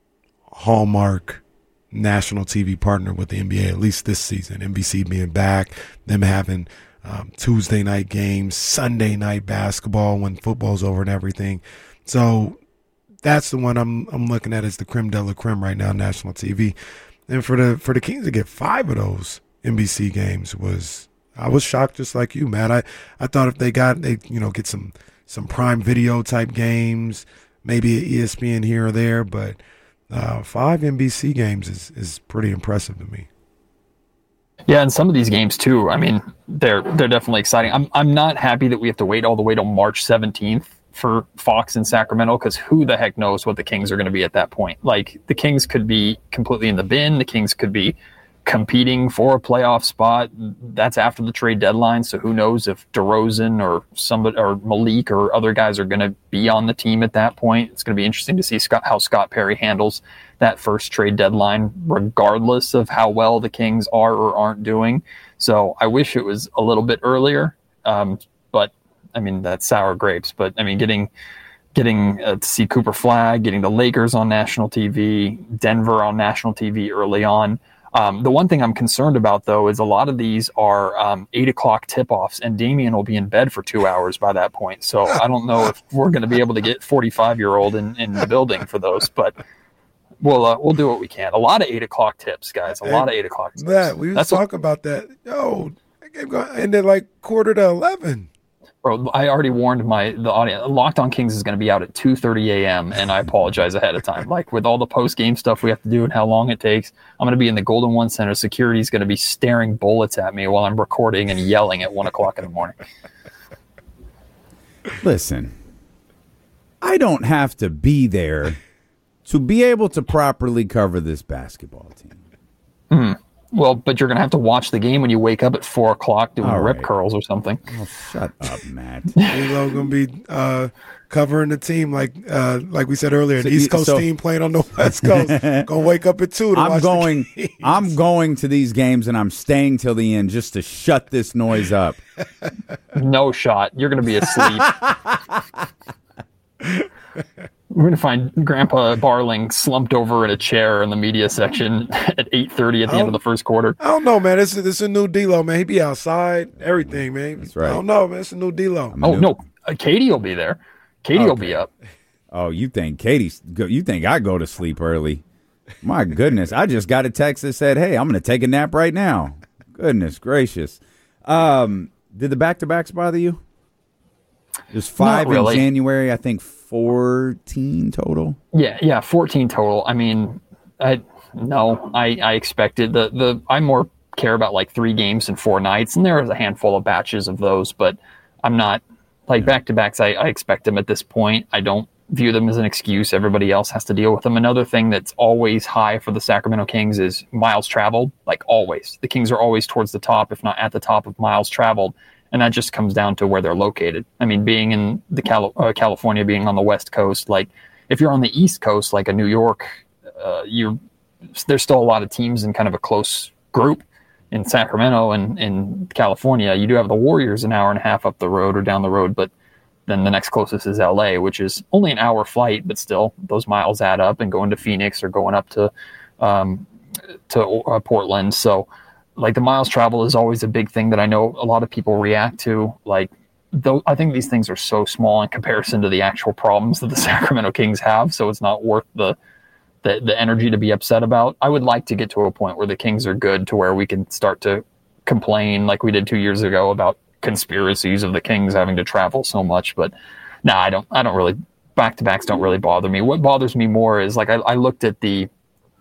hallmark national T V partner with the N B A, at least this season. N B C being back, them having um, Tuesday night games, Sunday night basketball when football's over and everything. So that's the one I'm I'm looking at as the creme de la creme right now, national T V. And for the for the Kings to get five of those N B C games was. I was shocked just like you, Matt. I, I thought if they got, they you know, get some, some Prime Video type games, maybe E S P N here or there, but uh, five N B C games is, is pretty impressive to me. Yeah, and some of these games too, I mean, they're they're definitely exciting. I'm I'm not happy that we have to wait all the way till March seventeenth for Fox in Sacramento because who the heck knows what the Kings are going to be at that point. Like, the Kings could be completely in the bin. The Kings could be competing for a playoff spot. That's after the trade deadline, so who knows if DeRozan or somebody or Malik or other guys are going to be on the team at that point. It's going to be interesting to see Scott, how Scott Perry handles that first trade deadline, regardless of how well the Kings are or aren't doing. So I wish it was a little bit earlier, um, but I mean, that's sour grapes. But I mean, getting getting uh, to see Cooper Flagg, getting the Lakers on national T V, Denver on national T V early on. Um, the one thing I'm concerned about, though, is a lot of these are um, eight o'clock tip-offs, and Damian will be in bed for two hours by that point. So I don't know if we're going to be able to get forty-five-year-old in, in the building for those, but we'll uh, we'll do what we can. A lot of eight o'clock tips, guys. A and lot of eight o'clock tips. Matt, we was talking about that. Yo, that game ended like quarter to eleven. Bro, I already warned my the audience. Locked on Kings is going to be out at two thirty a.m. and I apologize ahead of time. Like, with all the post-game stuff we have to do and how long it takes, I'm going to be in the Golden One Center. Security is going to be staring bullets at me while I'm recording and yelling at one o'clock in the morning. Listen, I don't have to be there to be able to properly cover this basketball team. Hmm. Well, but you're going to have to watch the game when you wake up at four o'clock doing All rip right. curls or something. Oh, shut up, Matt. D'Lo going to be uh, covering the team like uh, like we said earlier, So the East you- Coast so- team playing on the West Coast. Going to wake up at two to I'm watch going. the games. I'm going to these games, and I'm staying till the end just to shut this noise up. No shot. You're going to be asleep. We're going to find Grandpa Barling slumped over in a chair in the media section at eight thirty at the end of the first quarter. I don't know, man. This is, this is a new D'Lo, man. He be outside, everything, man. That's right. I don't know, man. It's a new D'Lo. Oh, no. Uh, Katie will be there. Katie will be up. Oh, you think Katie's? go- You think I go to sleep early? My goodness! I just got a text that said, "Hey, I'm going to take a nap right now." Goodness gracious! Um, did the back-to-backs bother you? There's five Not really. in January. I think fourteen total. Yeah, yeah, fourteen total. I mean, I no, I, I expected the the. I'm more care about like three games and four nights, and there is a handful of batches of those, but I'm not like back-to-backs. I, I expect them at this point. I don't view them as an excuse. Everybody else has to deal with them. Another thing that's always high for the Sacramento Kings is miles traveled, like always. The Kings are always towards the top, if not at the top of miles traveled. And that just comes down to where they're located. I mean, being in the Cali- uh, California, being on the West Coast, like if you're on the East Coast, like a New York, uh, you're there's still a lot of teams in kind of a close group. In Sacramento and in California, you do have the Warriors an hour and a half up the road or down the road, but then the next closest is L A, which is only an hour flight, but still those miles add up, and going to Phoenix or going up to um, to uh, Portland. So like the miles travel is always a big thing that I know a lot of people react to. Like, though I think these things are so small in comparison to the actual problems that the Sacramento Kings have, so it's not worth the the the energy to be upset about. I would like to get to a point where the Kings are good to where we can start to complain like we did two years ago about conspiracies of the Kings having to travel so much. But no, nah, I don't, I don't really, back-to-backs don't really bother me. What bothers me more is like, I, I looked at the,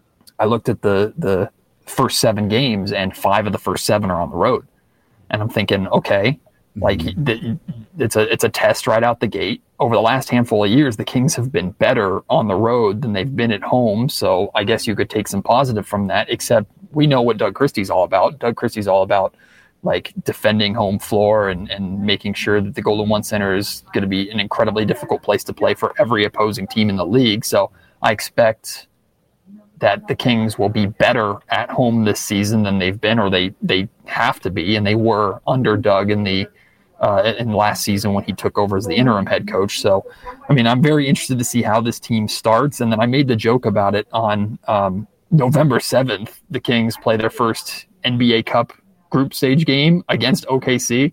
I looked at the, the first seven games, and five of the first seven are on the road. And I'm thinking, okay, like the, it's a, it's a test right out the gate. Over the last handful of years, the Kings have been better on the road than they've been at home. So I guess you could take some positive from that, except we know what Doug Christie's all about. Doug Christie's all about like defending home floor and, and making sure that the Golden One Center is going to be an incredibly difficult place to play for every opposing team in the league. So I expect that the Kings will be better at home this season than they've been, or they, they have to be. And they were under Doug in the, Uh, in last season when he took over as the interim head coach. So, I mean, I'm very interested to see how this team starts. And then I made the joke about it on um, November seventh. The Kings play their first N B A Cup group stage game against O K C.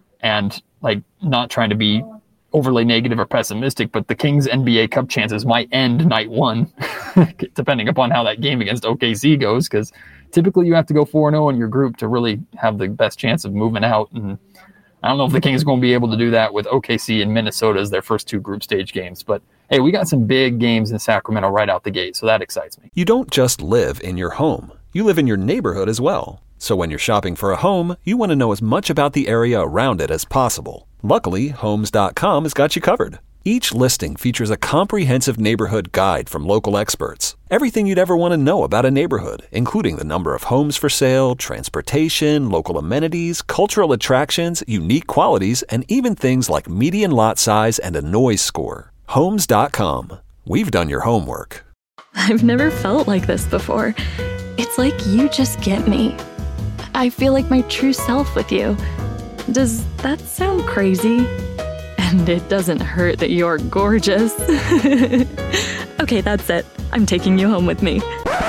And like, not trying to be overly negative or pessimistic, but the Kings N B A Cup chances might end night one, depending upon how that game against O K C goes. Because typically you have to go four and oh in your group to really have the best chance of moving out. And I don't know if the Kings are going to be able to do that with O K C and Minnesota as their first two group stage games. But hey, we got some big games in Sacramento right out the gate, so that excites me. You don't just live in your home. You live in your neighborhood as well. So when you're shopping for a home, you want to know as much about the area around it as possible. Luckily, Homes dot com has got you covered. Each listing features a comprehensive neighborhood guide from local experts. Everything you'd ever want to know about a neighborhood, including the number of homes for sale, transportation, local amenities, cultural attractions, unique qualities, and even things like median lot size and a noise score. Homes dot com. We've done your homework. I've never felt like this before. It's like you just get me. I feel like my true self with you. Does that sound crazy? And it doesn't hurt that you're gorgeous. Okay, that's it. I'm taking you home with me.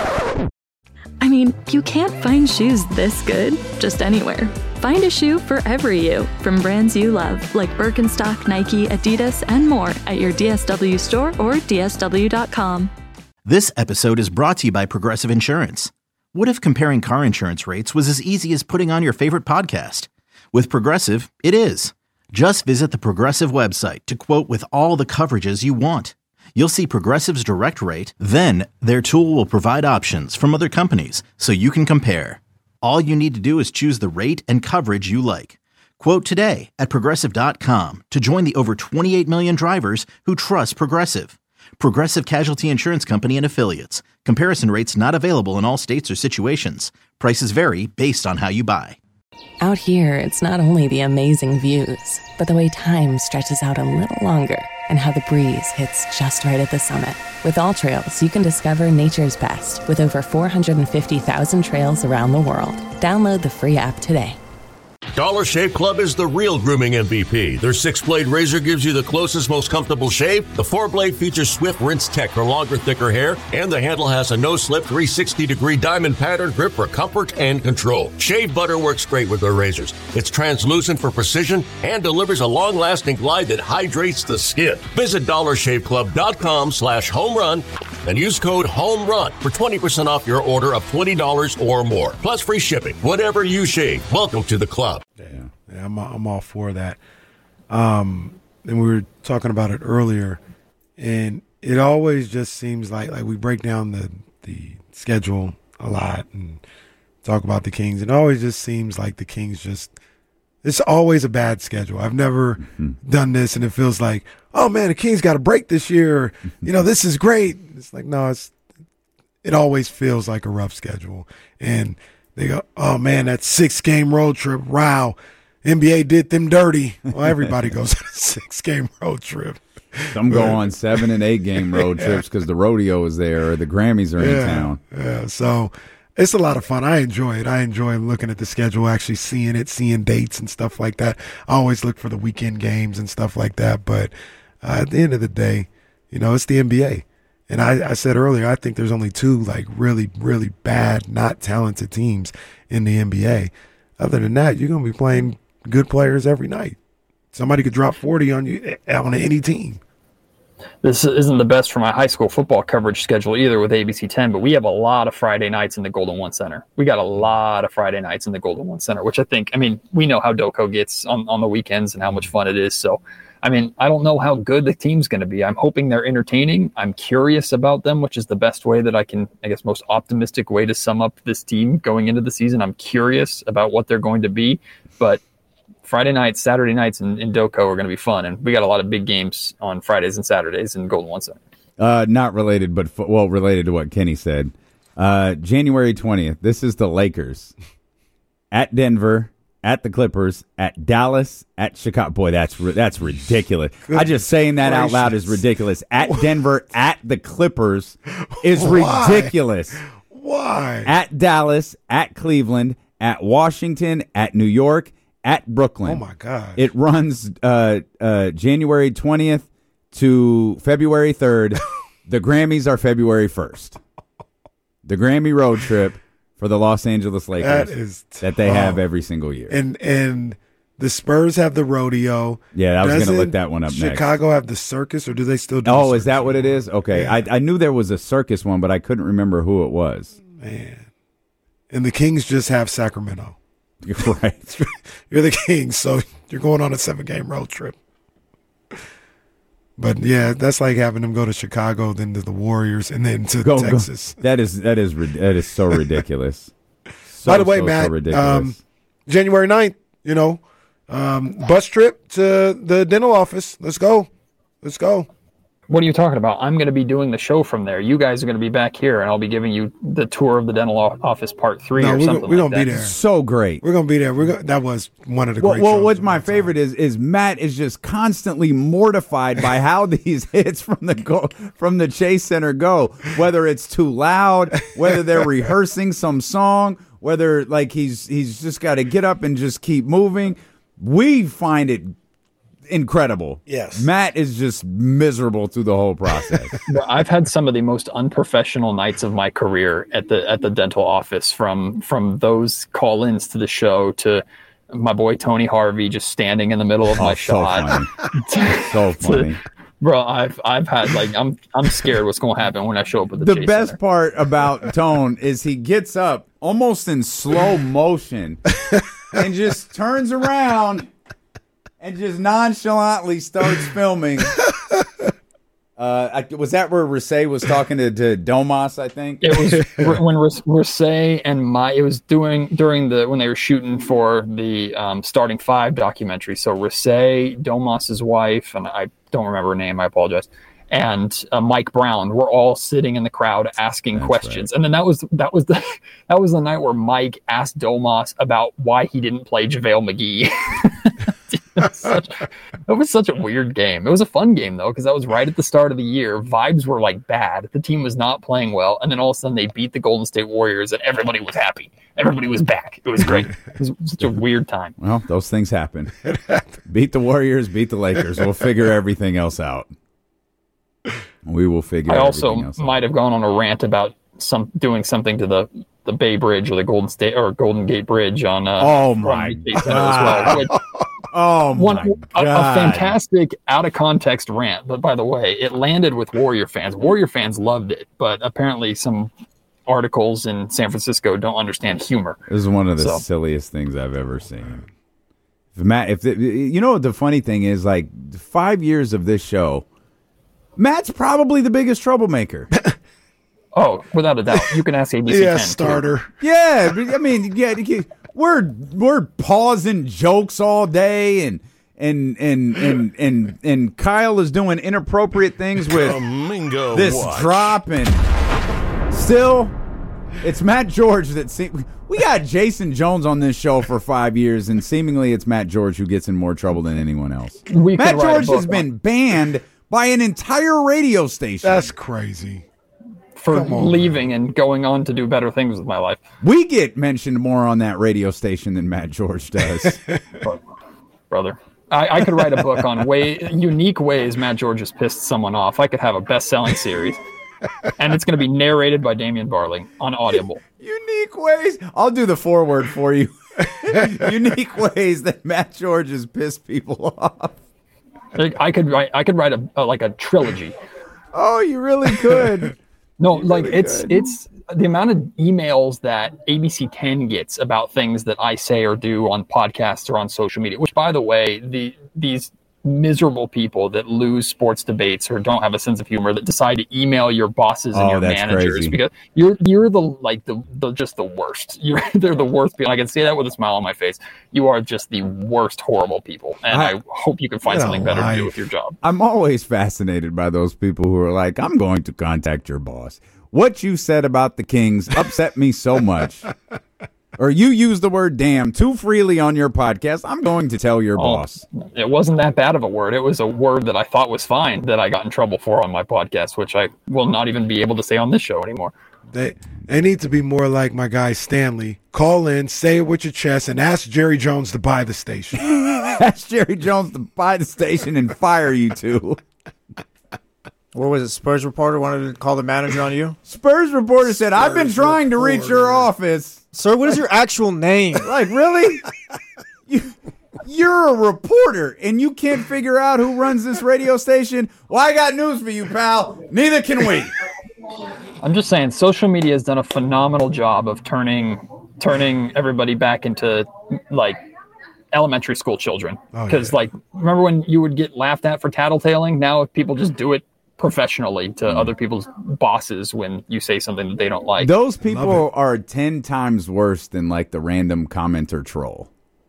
I mean, you can't find shoes this good just anywhere. Find a shoe for every you from brands you love, like Birkenstock, Nike, Adidas, and more at your D S W store or D S W dot com. This episode is brought to you by Progressive Insurance. What if comparing car insurance rates was as easy as putting on your favorite podcast? With Progressive, it is. Just visit the Progressive website to quote with all the coverages you want. You'll see Progressive's direct rate, then their tool will provide options from other companies so you can compare. All you need to do is choose the rate and coverage you like. Quote today at Progressive dot com to join the over twenty-eight million drivers who trust Progressive. Progressive Casualty Insurance Company and Affiliates. Comparison rates not available in all states or situations. Prices vary based on how you buy. Out here, it's not only the amazing views, but the way time stretches out a little longer and how the breeze hits just right at the summit. With All Trails, you can discover nature's best with over four hundred fifty thousand trails around the world. Download the free app today. Dollar Shave Club is the real grooming M V P. Their six-blade razor gives you the closest, most comfortable shave. The four-blade features Swift Rinse Tech for longer, thicker hair. And the handle has a no-slip three hundred sixty degree diamond pattern grip for comfort and control. Shave butter works great with their razors. It's translucent for precision and delivers a long-lasting glide that hydrates the skin. Visit dollar shave club dot com slash home run and use code HOMERUN for twenty percent off your order of twenty dollars or more. Plus free shipping. Whatever you shave, welcome to the club. Yeah, yeah I'm, I'm all for that. Um, and we were talking about it earlier, and it always just seems like like we break down the, the schedule a lot and talk about the Kings, and it always just seems like the Kings just – it's always a bad schedule. I've never mm-hmm. done this, and it feels like, oh, man, the Kings got a break this year. You know, this is great. It's like, no, it's it always feels like a rough schedule. And they go, oh, man, that six-game road trip, wow. N B A did them dirty. Well, everybody goes on a six-game road trip. Some go on seven and eight game road yeah. trips because the rodeo is there or the Grammys are yeah, in town. Yeah, so it's a lot of fun. I enjoy it. I enjoy looking at the schedule, actually seeing it, seeing dates and stuff like that. I always look for the weekend games and stuff like that. But uh, at the end of the day, you know, it's the N B A. And I, I said earlier, I think there's only two like really, really bad, not talented teams in the N B A. Other than that, you're going to be playing good players every night. Somebody could drop forty on you on any team. This isn't the best for my high school football coverage schedule either with A B C ten, but we have a lot of Friday nights in the Golden One Center. We got a lot of Friday nights in the Golden One Center, which I think, I mean, we know how Doco gets on, on the weekends and how much fun it is. So, I mean, I don't know how good the team's going to be. I'm hoping they're entertaining. I'm curious about them, which is the best way that I can, I guess, most optimistic way to sum up this team going into the season. I'm curious about what they're going to be, but Friday nights, Saturday nights in, in Doco are going to be fun, and we got a lot of big games on Fridays and Saturdays in Golden One Center. Uh, not related, but f- well, related to what Kenny said. Uh, January twentieth, this is the Lakers at Denver, at the Clippers, at Dallas, at Chicago. Boy, that's ri- that's ridiculous. I just saying that out loud is ridiculous. At Denver, at the Clippers is Why? ridiculous. Why? At Dallas, at Cleveland, at Washington, at New York, at Brooklyn. Oh, my God. It runs uh, uh, January twentieth to February third. The Grammys are February first. The Grammy road trip for the Los Angeles Lakers that, is that they have every single year. And and the Spurs have the rodeo. Yeah, I was going to Doesn't look that one up Chicago next. Chicago have the circus, or do they still do Oh, the is that what it is? Okay. Yeah. I, I knew there was a circus one, but I couldn't remember who it was. Man. And the Kings just have Sacramento. Right. You're the Kings, so you're going on a seven-game road trip. But, yeah, that's like having them go to Chicago, then to the Warriors, and then to go, Texas. Go. That is that is that is so ridiculous. So, By the way, so, Matt, so um, January ninth, you know, um, bus trip to the dental office. Let's go. Let's go. What are you talking about? I'm going to be doing the show from there. You guys are going to be back here, and I'll be giving you the tour of the dental office part three no, or we're something go, we're like gonna that. be there. So great. We're going to be there. We're gonna, that was one of the well, great well, shows. what's my favorite is is Matt is just constantly mortified by how these hits from the go, from the Chase Center go, whether it's too loud, whether they're rehearsing some song, whether like he's he's just got to get up and just keep moving. We find it incredible. Yes. Matt is just miserable through the whole process. I've had some of the most unprofessional nights of my career at the at the dental office, from from those call-ins to the show to my boy Tony Harvey just standing in the middle of my oh, shot. So funny. so funny. Bro, I've I've had like I'm I'm scared what's going to happen when I show up at the The Chase best Center. part about Tone is he gets up almost in slow motion and just turns around and just nonchalantly starts filming. Uh, I, was that where Rasay was talking to, to Domas, I think? It was when Rasay and my, it was doing during the, when they were shooting for the um, Starting Five documentary. So Rasay, Domas's wife, and I don't remember her name, I apologize, and uh, Mike Brown were all sitting in the crowd asking That's questions. right. And then that was, that was the, that was the night where Mike asked Domas about why he didn't play JaVale McGee. It was, such, it was such a weird game. It was a fun game, though, because that was right at the start of the year. Vibes were, like, bad. The team was not playing well. And then all of a sudden they beat the Golden State Warriors, and everybody was happy. Everybody was back. It was great. It was such a weird time. Well, those things happen. Beat the Warriors, beat the Lakers. We'll figure everything else out. We will figure I also everything else out. might have gone on a rant about some doing something to the, the Bay Bridge or the Golden State or Golden Gate Bridge on uh, Oh, my God. As well, which, Oh, my One, a, God. a fantastic out of context rant, but by the way, it landed with Warrior fans. Warrior fans loved it, but apparently some articles in San Francisco don't understand humor. This is one of the So. silliest things I've ever seen. If Matt, if the, you know what the funny thing is, like five years of this show, Matt's probably the biggest troublemaker. Oh, without a doubt. You can ask A B C yeah, ten. starter. Too. Yeah, I mean, yeah, we're we're pausing jokes all day, and and and and and and Kyle is doing inappropriate things with Kaminga this watch. drop, and still, it's Matt George that see. We got Jason Jones on this show for five years, and seemingly it's Matt George who gets in more trouble than anyone else. We Matt could write a George book has on- been banned by an entire radio station. That's crazy. for on, leaving and going on to do better things with my life. We get mentioned more on that radio station than Matt George does. Brother. I, I could write a book on way unique ways Matt George has pissed someone off. I could have a best-selling series. And it's going to be narrated by Damian Barling on Audible. Unique ways. I'll do the foreword for you. Unique ways that Matt George has pissed people off. Like, I could write I could write a, a like a trilogy. Oh, you really could. No, You like really it's could. it's the amount of emails that A B C ten gets about things that I say or do on podcasts or on social media, which, by the way, the these miserable people that lose sports debates or don't have a sense of humor that decide to email your bosses and Oh, your that's managers crazy. because you're you're the like the, the just the worst. You're they're the worst people. I can say that with a smile on my face. You are just the worst horrible people, and I, I- hope you can find Get a something better to do life. with your job. I'm always fascinated by those people who are like, I'm going to contact your boss. What you said about the Kings upset me so much. Or you use the word damn too freely on your podcast. I'm going to tell your Oh, boss. It wasn't that bad of a word. It was a word that I thought was fine that I got in trouble for on my podcast, which I will not even be able to say on this show anymore. They they need to be more like my guy Stanley. Call in, say it with your chest, and ask Jerry Jones to buy the station. Ask Jerry Jones to buy the station and fire you two. What was it? Spurs reporter wanted to call the manager on you? Spurs reporter said, I've been Spurs trying to reach your reporter. office. Sir, what is your actual name? Like, really? you, you're a reporter, and you can't figure out who runs this radio station? Well, I got news for you, pal. Neither can we. I'm just saying, social media has done a phenomenal job of turning turning everybody back into like elementary school children. Oh, Because yeah. like, remember when you would get laughed at for tattletaling? Now people just do it professionally to other people's bosses when you say something that they don't like. Those people are ten times worse than, like, the random commenter troll.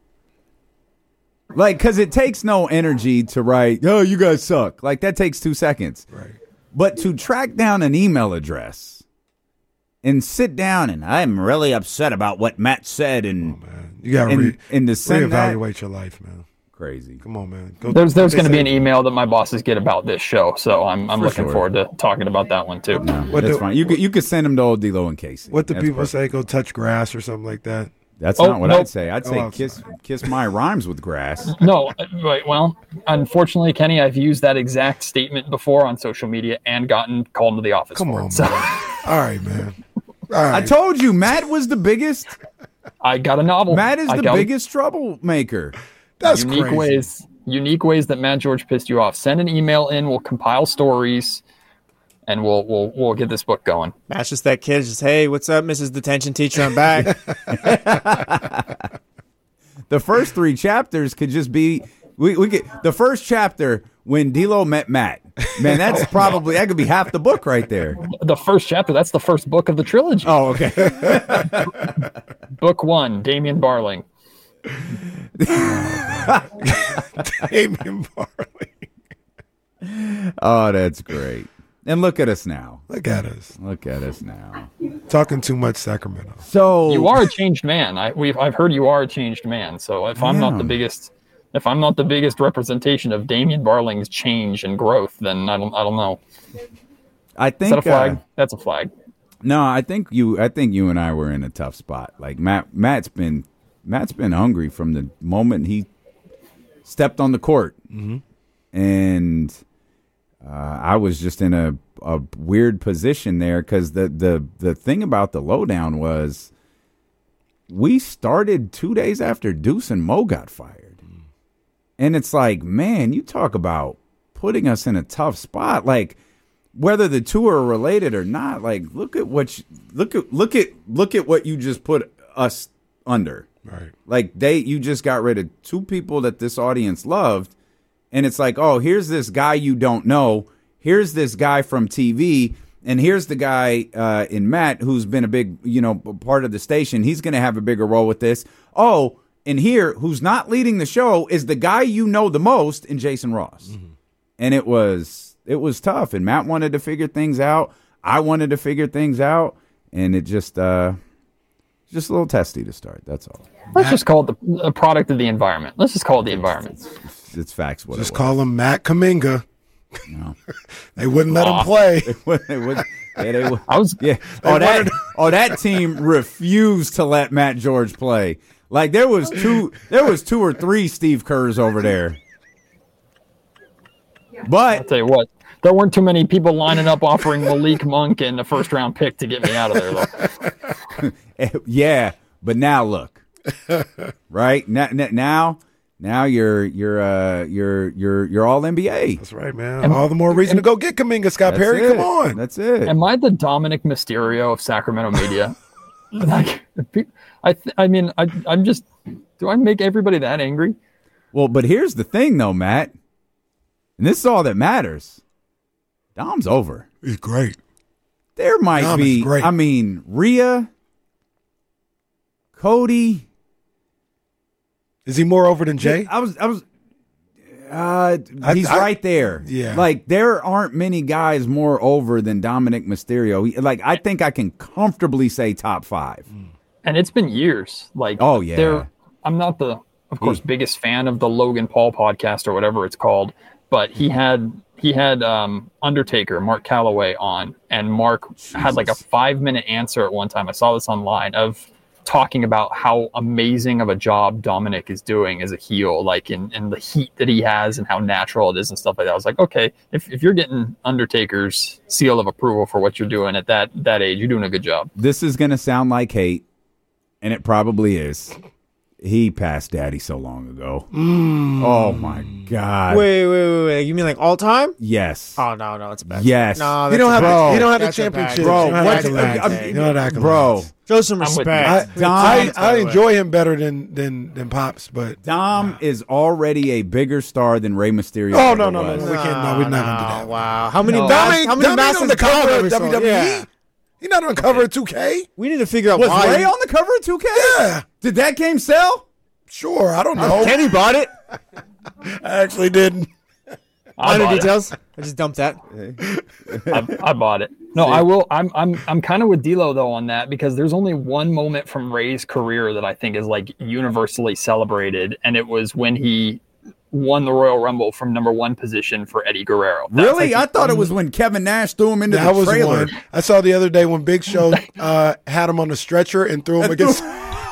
Like, because it takes no energy to write, oh, you guys suck. Like, that takes two seconds. Right. But to track down an email address and sit down and I'm really upset about what Matt said and Man, you gotta and, re- and to send that, reevaluate your life, man. crazy. Come on, man. Go, There's there's they going to be say- an email that my bosses get about this show, so I'm I'm For looking sure. forward to talking about that one too. What That's do- fine. You could you could send them to old D-Lo and Casey. What do That's people perfect. say? Go touch grass or something like that. That's Oh, not what nope. I'd say. I'd say Oh, I'm kiss sorry. kiss my rhymes with grass. No, uh, right. Well, unfortunately, Kenny, I've used that exact statement before on social media and gotten called into the office. Come for on, it. So man. All right, man. All I right. told you, Matt was the biggest. I got a novel. Matt is I the got biggest troublemaker. That's unique crazy. ways. Unique ways that Matt George pissed you off. Send an email in. We'll compile stories, and we'll we'll we'll get this book going. Matt's just that kid. Just, hey, what's up, Missus Detention Teacher? I'm back. The first three chapters could just be we we could the first chapter when D-Lo met Matt. Man, that's probably that could be half the book right there. The first chapter. That's the first book of the trilogy. Oh, okay. Book one, Damian Barling. Damian Barley. Oh, that's great. And look at us now. Look at us. Look at us now. Talking too much Sacramento. So You are a changed man. I we've I've heard you are a changed man. So if I'm not the am. biggest, if I'm not the biggest representation of Damian Barling's change and growth, then I don't I don't know. I Is think that a flag? uh, That's a flag. No, I think you. I think you and I were in a tough spot. Like Matt, Matt's been Matt's been hungry from the moment he stepped on the court, Mm-hmm. and uh, I was just in a, a weird position there because the the the thing about the lowdown was we started two days after Deuce and Mo got fired, and it's like, man, you talk about putting us in a tough spot, like. Whether the two are related or not, like look at what you, look at look at look at what you just put us under. Right. Like they you just got rid of two people that this audience loved, and it's like, oh, here's this guy you don't know. Here's this guy from T V, And here's the guy uh, in Matt who's been a big, you know, part of the station. He's going to have a bigger role with this. Oh, and here, who's not leading the show is the guy you know the most in Jason Ross. Mm-hmm. And it was it was tough. And Matt wanted to figure things out. I wanted to figure things out. And it just uh, just a little testy to start. That's all. Let's Matt, just call it the a product of the environment. Let's just call it the environment. It's, it's facts. What just it call him Matt Kuminga. No. They wouldn't let him play. They would, they would, yeah, they would. I was, yeah. Oh, that, oh, that team refused to let Matt George play. Like there was two, there was two or three Steve Kerrs over there. But I'll tell you what, there weren't too many people lining up offering Malik Monk and the first round pick to get me out of there, though. Yeah, but now look, right now, now. Now you're you're uh you're you're you're all N B A. That's right, man. Am, all the more reason to go get Kuminga, Scott Perry. It. Come on, that's it. Am I the Dominic Mysterio of Sacramento media? like, I th- I mean, I I'm just. Do I make everybody that angry? Well, but here's the thing, though, Matt, and this is all that matters. Dom's over. He's great. There might Dom be. Is great. I mean, Rhea, Cody. Is he more over than Jay? I was, I was, uh, he's I, I, right there. Yeah. Like, there aren't many guys more over than Dominic Mysterio. He, like, I think I can comfortably say top five. And it's been years. Like, oh, yeah. I'm not the, of course, he, biggest fan of the Logan Paul podcast or whatever it's called, but he had, he had um, Undertaker, Mark Calloway on, and Mark Jesus. had like a five minute answer at one time. I saw this online of talking about how amazing of a job Dominic is doing as a heel, like in, in the heat that he has and how natural it is and stuff like that. I was like, okay, if, if you're getting Undertaker's seal of approval for what you're doing at that, that age, you're doing a good job. This is going to sound like hate, and it probably is. He passed Daddy so long ago. Mm. Oh, my God. Wait, wait, wait, wait. You mean like all time? Yes. Oh, no, no, it's a bad. Yes. No, you don't have bro, the, you don't have the that's championship. Bro, what? You don't have bro. Show some respect. I, I, I enjoy him better than, than, than Pops, but Dom nah. is already a bigger star than Rey Mysterio. Oh, no, no, no, no. We can't, no, we're not going to do that. Wow. How many no. mas- How many Dom on the cover of W W E? Yeah. He's not on the cover of two K. We need to figure out Was why. Was Ray on the cover of two K? Yeah. Did that game sell? Sure, I don't know. Kenny bought it. I actually didn't. Minor details. It. I just dumped that. I, I bought it. No, I will. I'm I'm I'm kind of with D'Lo though on that because there's only one moment from Ray's career that I think is like universally celebrated, and it was when he won the Royal Rumble from number one position for Eddie Guerrero. That's really? like, I thought it was when Kevin Nash threw him into that the was trailer. One. I saw the other day when Big Show uh, had him on the stretcher and threw him against.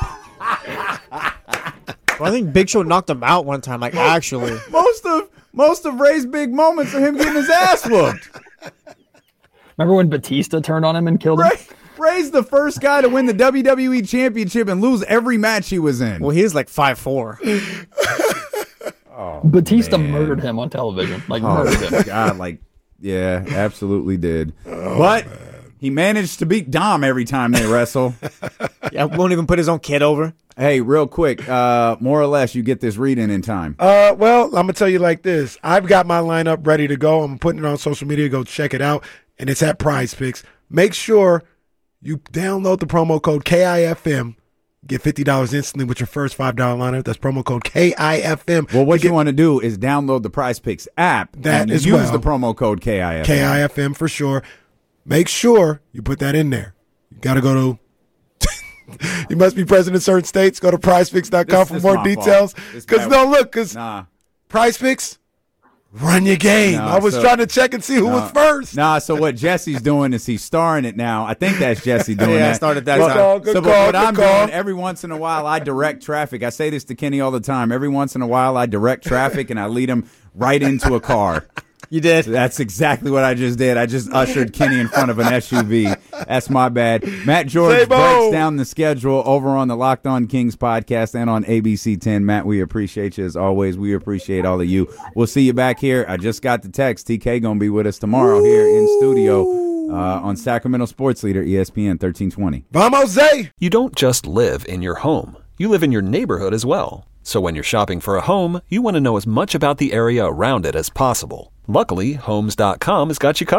Well, I think Big Show knocked him out one time. Like actually, most of most of Ray's big moments are him getting his ass whooped. Remember when Batista turned on him and killed him? Ray, Ray's the first guy to win the W W E Championship and lose every match he was in. Well, he was like five four. Oh, Batista man. murdered him on television. Like oh, murdered him. God, like yeah, absolutely did. Oh, but man. He managed to beat Dom every time they wrestle. Yeah, won't even put his own kid over. Hey, real quick, uh, more or less, you get this read-in in time. Uh, well, I'm going to tell you like this. I've got my lineup ready to go. I'm putting it on social media. Go check it out. And it's at Prize Picks. Make sure you download the promo code K I F M. Get fifty dollars instantly with your first five dollars lineup. That's promo code K I F M. Well, what you want to do is download the Prize Picks app that and as use well. the promo code K I F M. K I F M for sure. Make sure you put that in there. You got to go to you must be present in certain states. Go to prize picks dot com for more details. Because, no, look, because nah. Prize Picks, run your game. Nah, I was so, trying to check and see who nah, was first. Nah, so what Jesse's doing is he's starring it now. I think that's Jesse doing yeah, that. I started that good time. Call, good so call, what good I'm call. doing, every once in a while, I direct traffic. I say this to Kenny all the time. Every once in a while, I direct traffic, and I lead him right into a car. You did. That's exactly what I just did. I just ushered Kenny in front of an S U V. That's my bad. Matt George Say-bo. breaks down the schedule over on the Locked On Kings podcast and on A B C ten. Matt, we appreciate you as always. We appreciate all of you. We'll see you back here. I just got the text. T K going to be with us tomorrow Woo. here in studio uh, on Sacramento Sports Leader, E S P N thirteen twenty. Vamos, Zay. You don't just live in your home. You live in your neighborhood as well. So when you're shopping for a home, you want to know as much about the area around it as possible. Luckily, Homes dot com has got you covered.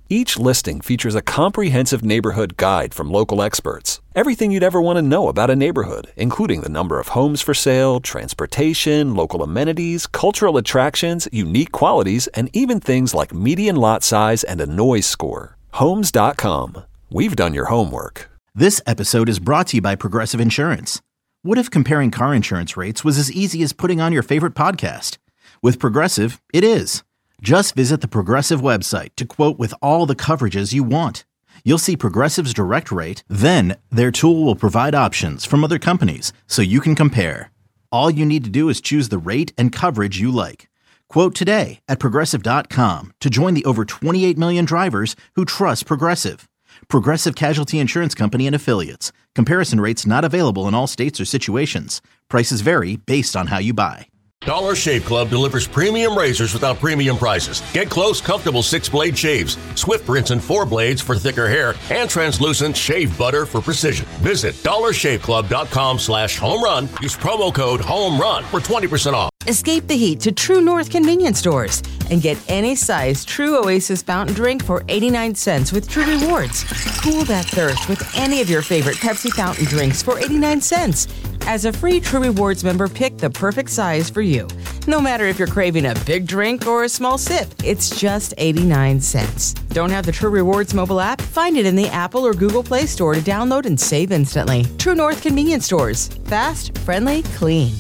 Each listing features a comprehensive neighborhood guide from local experts. Everything you'd ever want to know about a neighborhood, including the number of homes for sale, transportation, local amenities, cultural attractions, unique qualities, and even things like median lot size and a noise score. Homes dot com. We've done your homework. This episode is brought to you by Progressive Insurance. What if comparing car insurance rates was as easy as putting on your favorite podcast? With Progressive, it is. Just visit the Progressive website to quote with all the coverages you want. You'll see Progressive's direct rate, then their tool will provide options from other companies so you can compare. All you need to do is choose the rate and coverage you like. Quote today at Progressive dot com to join the over twenty-eight million drivers who trust Progressive. Progressive Casualty Insurance Company and Affiliates. Comparison rates not available in all states or situations. Prices vary based on how you buy. Dollar Shave Club delivers premium razors without premium prices. Get close, comfortable six-blade shaves, Swift rinse and four blades for thicker hair, and translucent shave butter for precision. Visit dollar shave club dot com slash home run. Use promo code HOMERUN for twenty percent off. Escape the heat to True North convenience stores and get any size True Oasis fountain drink for eighty-nine cents with True Rewards. Cool that thirst with any of your favorite Pepsi fountain drinks for eighty-nine cents. As a free True Rewards member, pick the perfect size for you. No matter if you're craving a big drink or a small sip, it's just eighty-nine cents. Don't have the True Rewards mobile app? Find it in the Apple or Google Play Store to download and save instantly. True North convenience stores. Fast, friendly, clean.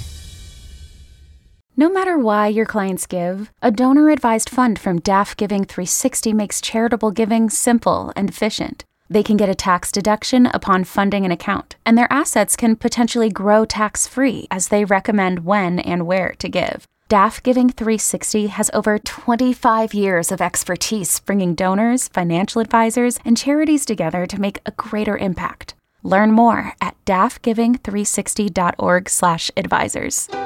No matter why your clients give, a donor-advised fund from D A F Giving three sixty makes charitable giving simple and efficient. They can get a tax deduction upon funding an account, and their assets can potentially grow tax-free as they recommend when and where to give. D A F Giving three sixty has over twenty-five years of expertise bringing donors, financial advisors, and charities together to make a greater impact. Learn more at d a f giving three sixty dot org slash advisors.